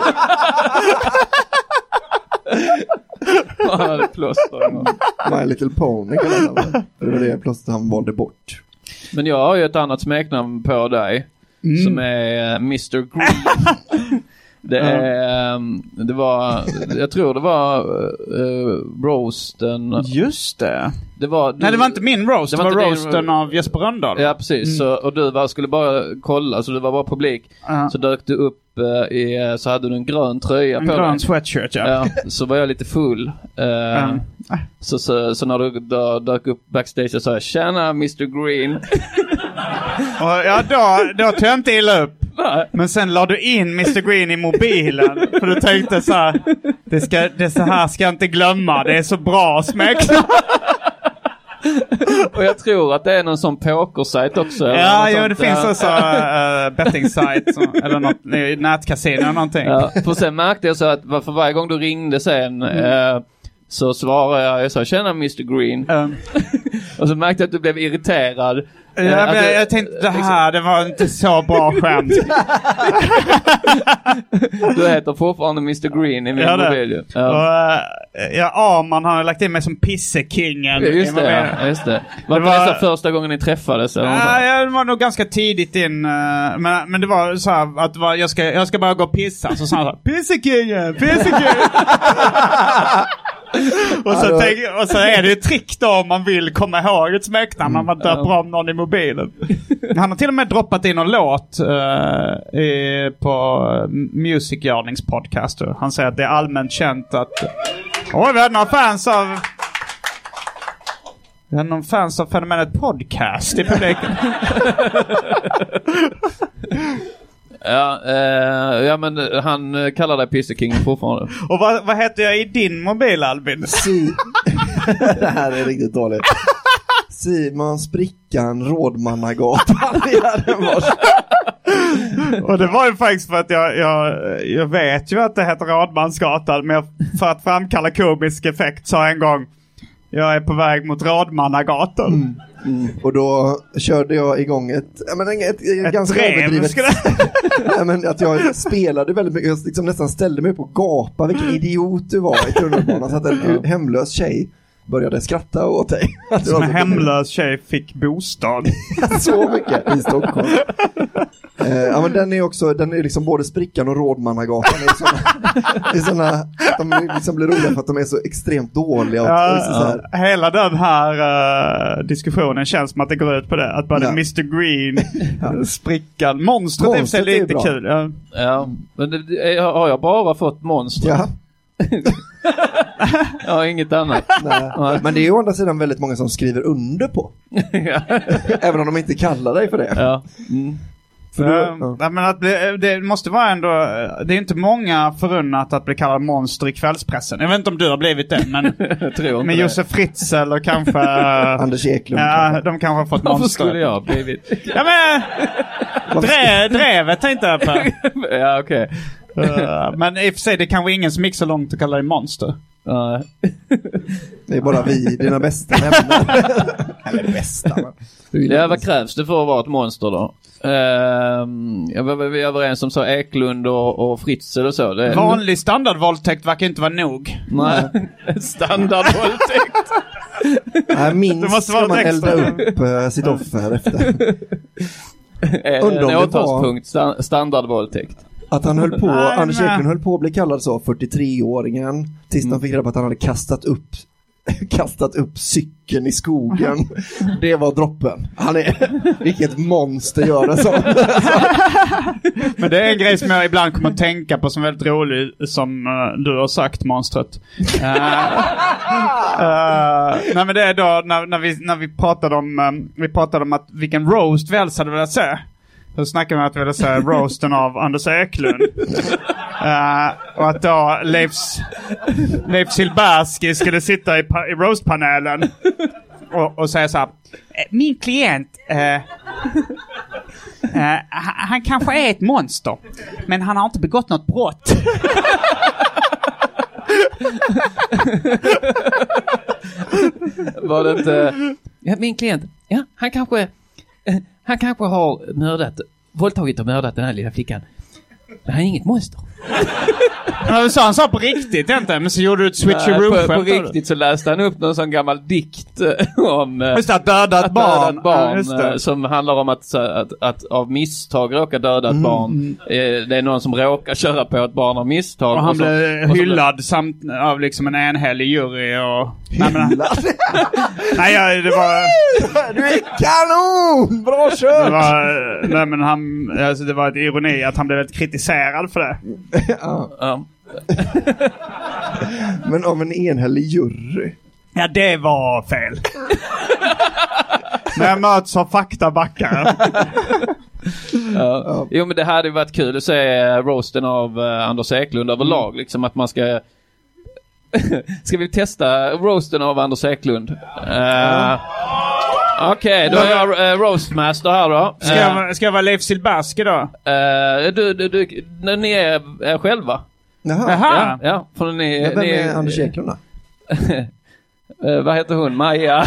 Han hade plåster. My Little Pony kallas han. Det var det plåster han valde bort. Men jag har ju ett annat smeknamn på dig. Mm. Som är mister Green. Det är, det var, jag tror det var uh, roasten. Just det. Det var, du, Nej, det var inte min roast, det, det var, var roasten din, av Jesper Rönndahl. Ja, precis. Mm. Så, och du var, skulle bara kolla, så du var bara publik. Uh-huh. Så dök du upp uh, i, så hade du en grön tröja en på dig. En grön sweatshirt, ja. Ja. Så var jag lite full. Uh, uh. Så, så, så när du då, dök upp backstage så sa jag, tjena mister Green. Och ja, då, då tog jag inte illa upp. Men sen la du in mister Green i mobilen. För du tänkte så här, det, ska, det så här ska jag inte glömma. Det är så bra smäck. Och jag tror att det är någon sån pokersajt också. Ja, jo, det finns också uh, betting-sajt eller något, nätkasino eller någonting. Ja, för sen märkte jag så att för varje gång du ringde sen mm. uh, så svarade jag, jag sa, tjena mister Green. Mm. Och så märkte jag att du blev irriterad. Ja, uh, men jag, jag tänkte, det här, det var inte så bra skämt. Du heter fortfarande mister Green i min ja, mobil. Ja. Och, uh, ja, Arman har lagt in mig som pissekingen. Ja, just det, ja, just det. Var det var första gången ni träffades? Eller ja, ja, det var nog ganska tidigt in. Uh, men, men det var så här att var, jag, ska, jag ska bara gå och pissa. Så sa han så här, pissekingen, pissekingen. och, så ja, tänk, och så är det ett trick då om man vill komma ihåg ett smeknamn när man döper om någon i mobilen. Han har till och med droppat in en låt uh, i, på Music Görnings podcast. Han säger att det är allmänt känt att åh, vi har några fans av vi har någon fans av fenomenet podcast i publiken. Ja, eh, ja, men han kallar dig pisseking fortfarande. Och vad, vad heter jag i din mobil, Albin? Si- det här är riktigt dåligt. Simon Sprickan Rådmannagatan. Och det var ju faktiskt för att jag, jag, jag vet ju att det heter Rådmansgatan, men jag, för att framkalla komisk effekt sa en gång, jag är på väg mot Rådmannagatan. Mm. Mm. Och då körde jag igång ett, jag menar, ett, ett, ett ganska drev, överdrivet ja, men att jag spelade väldigt mycket. Jag liksom nästan ställde mig upp och gapa vilken idiot du var i tunnelbanan, så att en mm. hemlös tjej började skratta åt dig. Som en hemlös tjej fick bostad. Så mycket i Stockholm. Eh, ja, men den är också, den är liksom både Sprickan och Rådmannagatan. Det är såna, de liksom blir roliga för att de är så extremt dåliga. Och, ja, och så här. Hela den här uh, diskussionen känns som att det går ut på det. Att bara ja. mister Green, ja. Sprickan, monstret, monstret är lite är kul. Ja, ja, men det, det, har jag bara fått monster? Ja. Ja, inget annat. Nej. Men det är ju å andra sidan väldigt många som skriver under på. Ja. Även om de inte kallar dig för det. Ja. Mm. För då, ja. Men att bli, det måste vara ändå, det är inte många förunnat att bli kallad monster i kvällspressen. Jag vet inte om du har blivit det, men med Josef Fritzl och kanske Anders Eklund. Ja, kanske. De kanske har fått Varför monster. Varför skulle jag ha blivit? Ja, men drev, drevet tänkte jag på. Ja, okej. Okay. Uh, men i och för sig, det kanske ingen som gick så långt att kalla dig monster. Uh. Det är bara vi, dina bästa vänner. Eller bästa. Ja, vad krävs det för att vara ett monster då? Uh, jag var vi överens om så Eklund och, och Fritzl och så. Det är... Vanlig standardvåldtäkt verkar inte vara nog. Nej, standardvåldtäkt. Nej, minst ska man elda upp uh, sitt offer efter. Undrar en åtalspunkt, sta- standardvåldtäkt. Att han höll på, nej, Anders Eklund höll på att bli kallad så, fyrtiotre-åringen, tills mm. de fick reda på att han hade kastat upp kastat upp cykeln i skogen. Det var droppen. Han är, vilket monster gör det så. Men det är en grej som jag ibland kommer att tänka på som är väldigt rolig, som uh, du har sagt, monstret. Uh, uh, nej, men det är då när, när, vi, när vi pratade om um, vi pratade om att vilken roast vi helst hade velat se. Så snackade vi att vi ville säga roasten av Anders Eklund. Uh, och att då Leifs, Leif Silberski skulle sitta i, pa- i roastpanelen och, och säga så här: min klient, uh, uh, han, han kanske är ett monster, men han har inte begått något brott. Var det inte... ja, min klient, ja, han kanske, han kanske har mördat, våldtagit och mördat den här lilla flickan. Men han är inget monster. Ja, så han sa på riktigt inte, men så gjorde du ett switcheroo-skämt. På, på riktigt så läste han upp någon sån gammal dikt om just att döda ett barn, döda barn ja, som handlar om att, att, att av misstag råka döda ett mm. barn. Det är någon som råkar köra på ett barn av misstag. Och han och så, blev och hyllad samt av liksom en enhällig jury och... Hyllad? Nej, ja, det var... Du är kanon! Bra kört! Det var, nej, men han, alltså, det var ett ironi att han blev väldigt kritiserad för det. Ja. Ja. Men av en enhällig jury. Ja, det var fel. När jag möts av faktabackare. Ja. Ja. Jo, men det hade varit kul att se roasten av uh, Anders Eklund överlag. Mm. Liksom att man ska... ska vi testa roasten av Anders Eklund? Uh, Okej, okay, då är jag uh, roastmaster här då. Ska jag, uh, ska jag vara Leif Silbersky då? Uh, du, du, du, när ni är, är själva. Jaha. Ja, ja, för ni, ja, vem ni, är Anders Eklund då? uh, vad heter hon? Maja.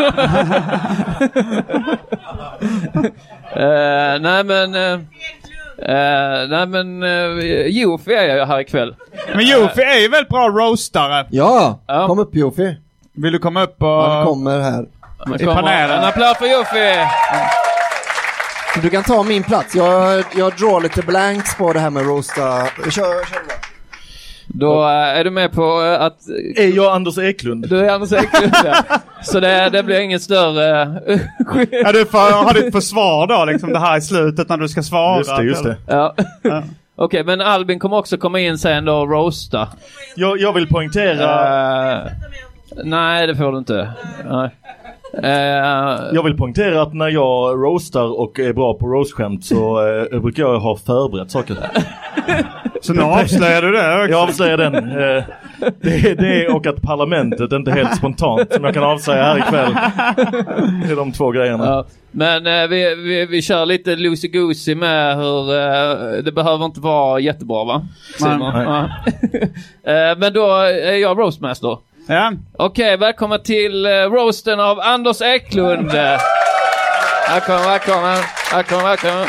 uh, nej men... Uh, Uh, nej men uh, Jofi är jag här ikväll. Men Jofi är ju väldigt bra roastare. Ja, ja. Kom upp Jofi. Vill du komma upp och... Han kommer här i panelen. En applåd för Jofi. Du kan ta min plats. Jag, jag drar lite blanks på det här med roasta. Kör, kör då. Då uh, är du med på uh, att... Är jag Anders Eklund? Du är Anders Eklund, ja. Så det, det blir ingen större... Uh, ja, du får, har ditt försvar då, liksom det här i slutet när du ska svara. Just det, just det. Ja. Ja. Okej, okay, men Albin kommer också komma in sen då och roasta. Jag, jag vill poängtera... Uh, nej, det får du inte. Nej. Uh, jag vill poängtera att när jag roastar och är bra på roastskämt så uh, brukar jag ha förberett saker. Så nu avslöjar du det också. Jag avslöjar den. Uh, det, det och att parlamentet inte är helt spontant som jag kan avslöja här ikväll. Det är de två grejerna. Ja, men uh, vi, vi, vi kör lite loosey-goosey med hur uh, det behöver inte vara jättebra, va? Simon? Nej. Uh. uh, men då är jag roastmaster. Ja. Okej, okay, välkommen till uh, roasten av Anders Eklund. Välkommen, välkommen, välkommen, välkommen.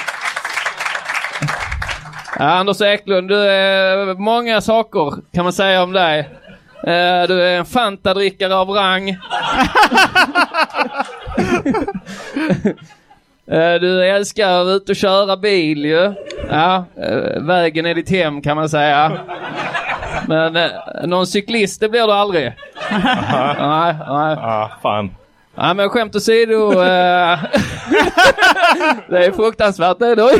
Ja, Anders Eklund, du är många saker kan man säga om dig. Uh, du är en fantadrickare av rang. uh, du älskar ut och köra bil ju. Ja, uh, vägen är ditt hem kan man säga. Men eh, någon cyklist, det blir du aldrig. Nej, nej. Ah, fan. Ja, men skämt åsido. Eh, det är fruktansvärt det då.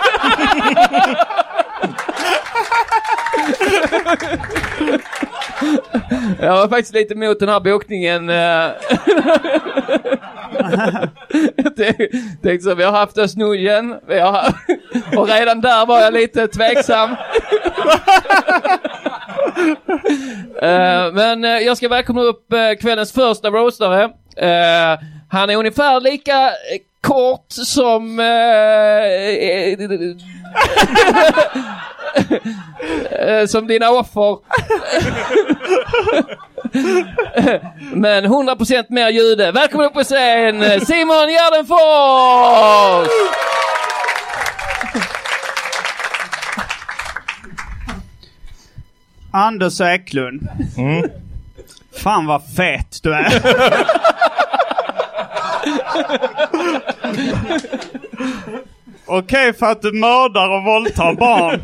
Jag var faktiskt lite emot den här bokningen. Jag tänkte så, vi har haft Östnudgen. Vi har, och redan där var jag lite tveksam. uh, men uh, jag ska välkomna upp uh, kvällens första roastare. Uh, han är ungefär lika uh, kort som uh, uh, som dina offer. Men hundra procent mer ljude. Välkommen upp på scen, Simon Gärdenfors! Anders Eklund. Mm. Fan vad fet du är. Okej, för att du mördar och våldtar barn.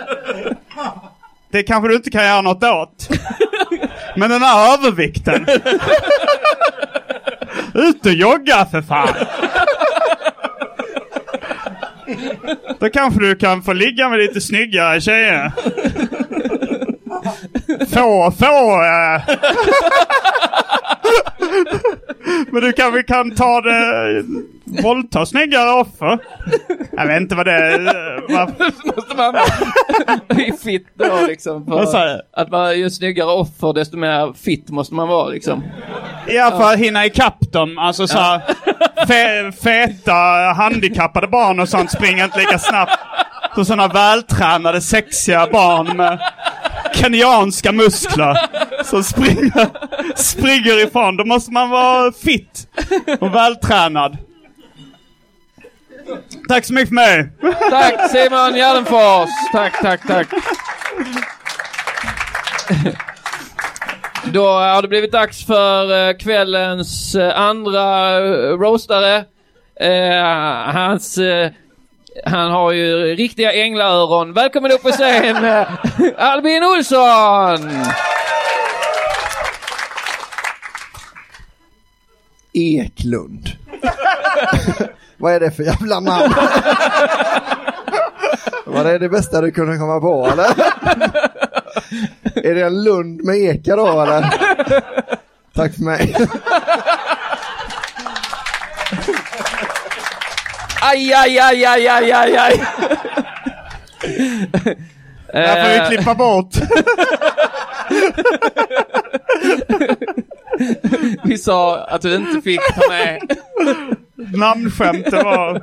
Det kanske du inte kan göra något åt. Men den här övervikten. Ut och jogga för fan. Då kanske du kan få ligga med lite snyggare tjejer. Få, få. Äh. Men du kanske kan ta det, våldta snyggare offer. Jag vet inte vad det är. Måste man bli fitt då liksom. För att man ju snyggare offer, desto mer fitt måste man vara liksom. Ja, för att hinna ikapp dem. Alltså så här, fe, feta, handikappade barn och sånt springer inte lika snabbt. Så sådana vältränade, sexiga barn med kenyanska muskler som springer, springer ifrån. Då måste man vara fit och vältränad. Tack så mycket för mig. Tack Simon Gärdenfors. Tack, tack, tack. Då har det blivit dags för kvällens andra roastare. Eh, hans, eh, han har ju riktiga änglaöron. Välkommen upp på scen, eh, Albin Olsson! Eklund. Vad är det för jävla namn? Vad är det bästa du kunde komma på, eller? Är det en Lund med eka då, eller? Tack för mig. Aj, aj, aj, aj, aj, aj, aj. Det här får vi klippa bort. Vi sa att du inte fick ta med. Namnskämt det var.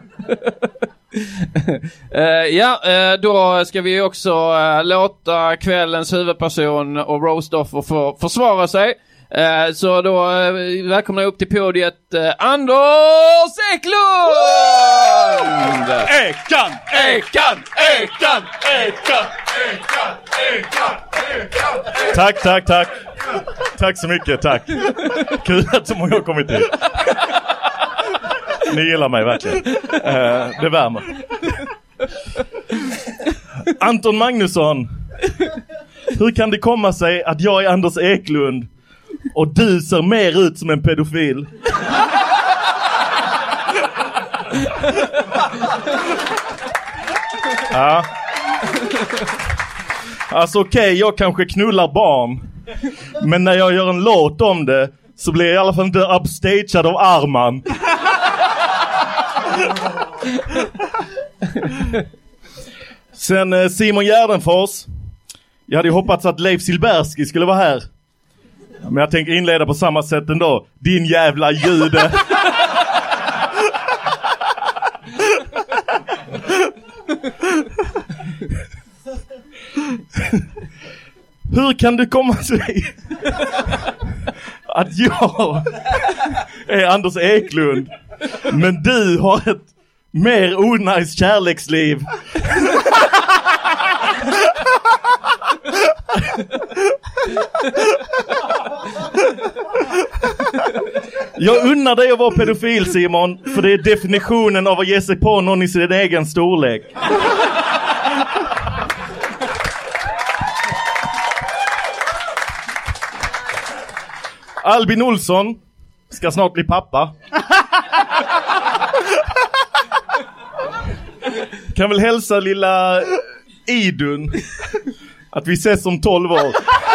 uh, ja, uh, då ska vi också uh, låta kvällens huvudperson och roast-offer få försvara sig. Uh, så då uh, välkomna upp till podiet uh, Anders Eklund! Ekan, Ekan, Ekan, Ekan, Ekan, Ekan, Ekan. Tack, tack, tack. Tack så mycket, tack. Kul att så många har kommit hit. Ni gillar mig verkligen. Uh, det värmer. Anton Magnusson. Hur kan det komma sig att jag är Anders Eklund och du ser mer ut som en pedofil? Ja. Alltså okej, okay, jag kanske knullar barn. Men när jag gör en låt om det så blir jag i alla fall inte upstagead av Arman. Sen eh, Simon Gärdenfors. Jag hade ju hoppats att Leif Silbersky skulle vara här. Men jag tänker inleda på samma sätt ändå. Din jävla jude. Hur kan det komma sig att jag är Anders Eklund men du har ett mer onajs kärleksliv? Jag unnar dig att vara pedofil, Simon, för det är definitionen av att ge sig på någon i sin egen storlek. Albin Olsson ska snart bli pappa. Kan väl hälsa lilla Idun att vi ses om tolv år.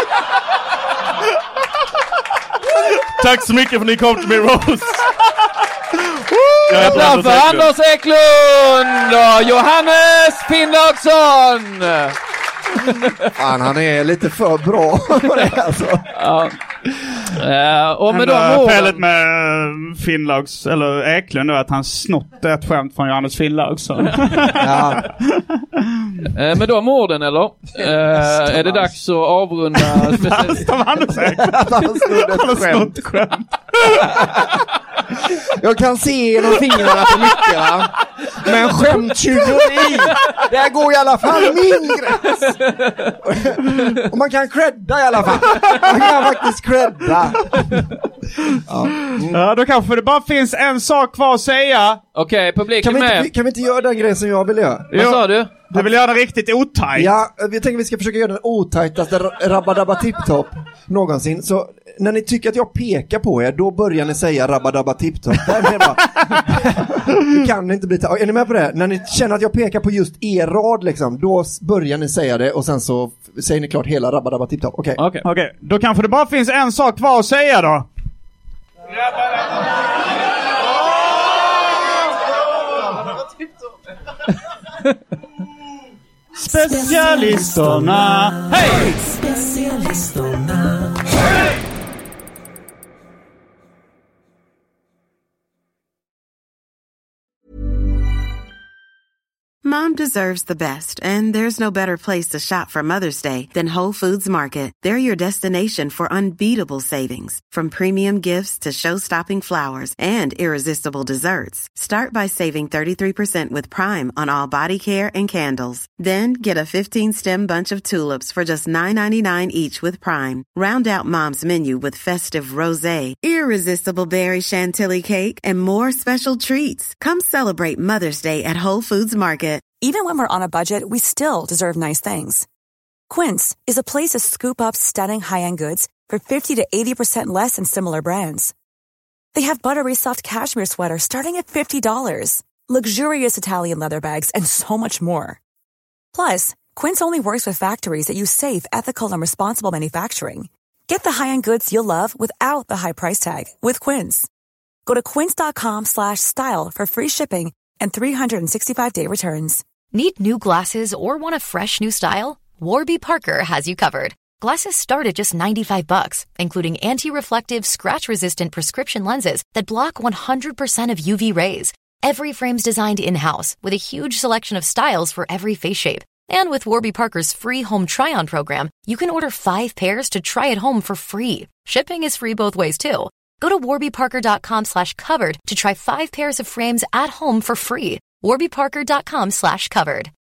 Tack så mycket för att ni kom till min roast. Jag heter Anders för Anders Eklund och Johannes Finnlaugsson. Fan, han är lite för bra på det alltså. Ja. Uh, och med de orden... Felet med Finnlaugs, eller Eklund, är att han snott ett skämt från Johannes Finnlaugsson. Ja. uh, med de orden, eller? Uh, är det dags att avrunda speciellt? Han har snott ett skämt. Jag kan se genom fingrarna på mycket, men skämttjuveri, där går i alla fall min gräns. Och man kan credda i alla fall. Man kan faktiskt credda. Ja. Ja, då kanske det bara finns en sak kvar att säga. Okej, okay, publiken kan vi med. Inte, kan vi inte göra den grejen som jag vill göra? Vad sa du? Du vill göra det riktigt otajt. Ja, vi tänker vi ska försöka göra den otajtaste rabadabba tipptopp någonsin. Så när ni tycker att jag pekar på er, då börjar ni säga rabadabba tipptopp. Det kan inte bli ta- Är ni med på det? När ni känner att jag pekar på just er rad liksom, då börjar ni säga det och sen så säger ni klart hela rabadabba tipptopp. Okej. Okay. Okej. Okay. Då kanske det bara finns en sak kvar att säga då. Specialisterna. Hej! Specialisterna. Hej! Mom deserves the best, and there's no better place to shop for Mother's Day than Whole Foods Market. They're your destination for unbeatable savings, from premium gifts to show-stopping flowers and irresistible desserts. Start by saving thirty-three percent with Prime on all body care and candles. Then get a fifteen-stem bunch of tulips for just nine ninety-nine each with Prime. Round out Mom's menu with festive rosé, irresistible berry chantilly cake, and more special treats. Come celebrate Mother's Day at Whole Foods Market. Even when we're on a budget, we still deserve nice things. Quince is a place to scoop up stunning high-end goods for fifty to eighty percent less than similar brands. They have buttery soft cashmere sweaters starting at fifty dollars, luxurious Italian leather bags, and so much more. Plus, Quince only works with factories that use safe, ethical, and responsible manufacturing. Get the high-end goods you'll love without the high price tag with Quince. Go to quince.com slash style for free shipping and three sixty-five day returns. Need new glasses or want a fresh new style? Warby Parker has you covered. Glasses start at just ninety-five bucks, including anti-reflective, scratch-resistant prescription lenses that block one hundred percent of U V rays. Every frame's designed in-house with a huge selection of styles for every face shape. And with Warby Parker's free home try-on program, you can order five pairs to try at home for free. Shipping is free both ways, too. Go to warbyparker.com slash covered to try five pairs of frames at home for free. warbyparker.com slash covered.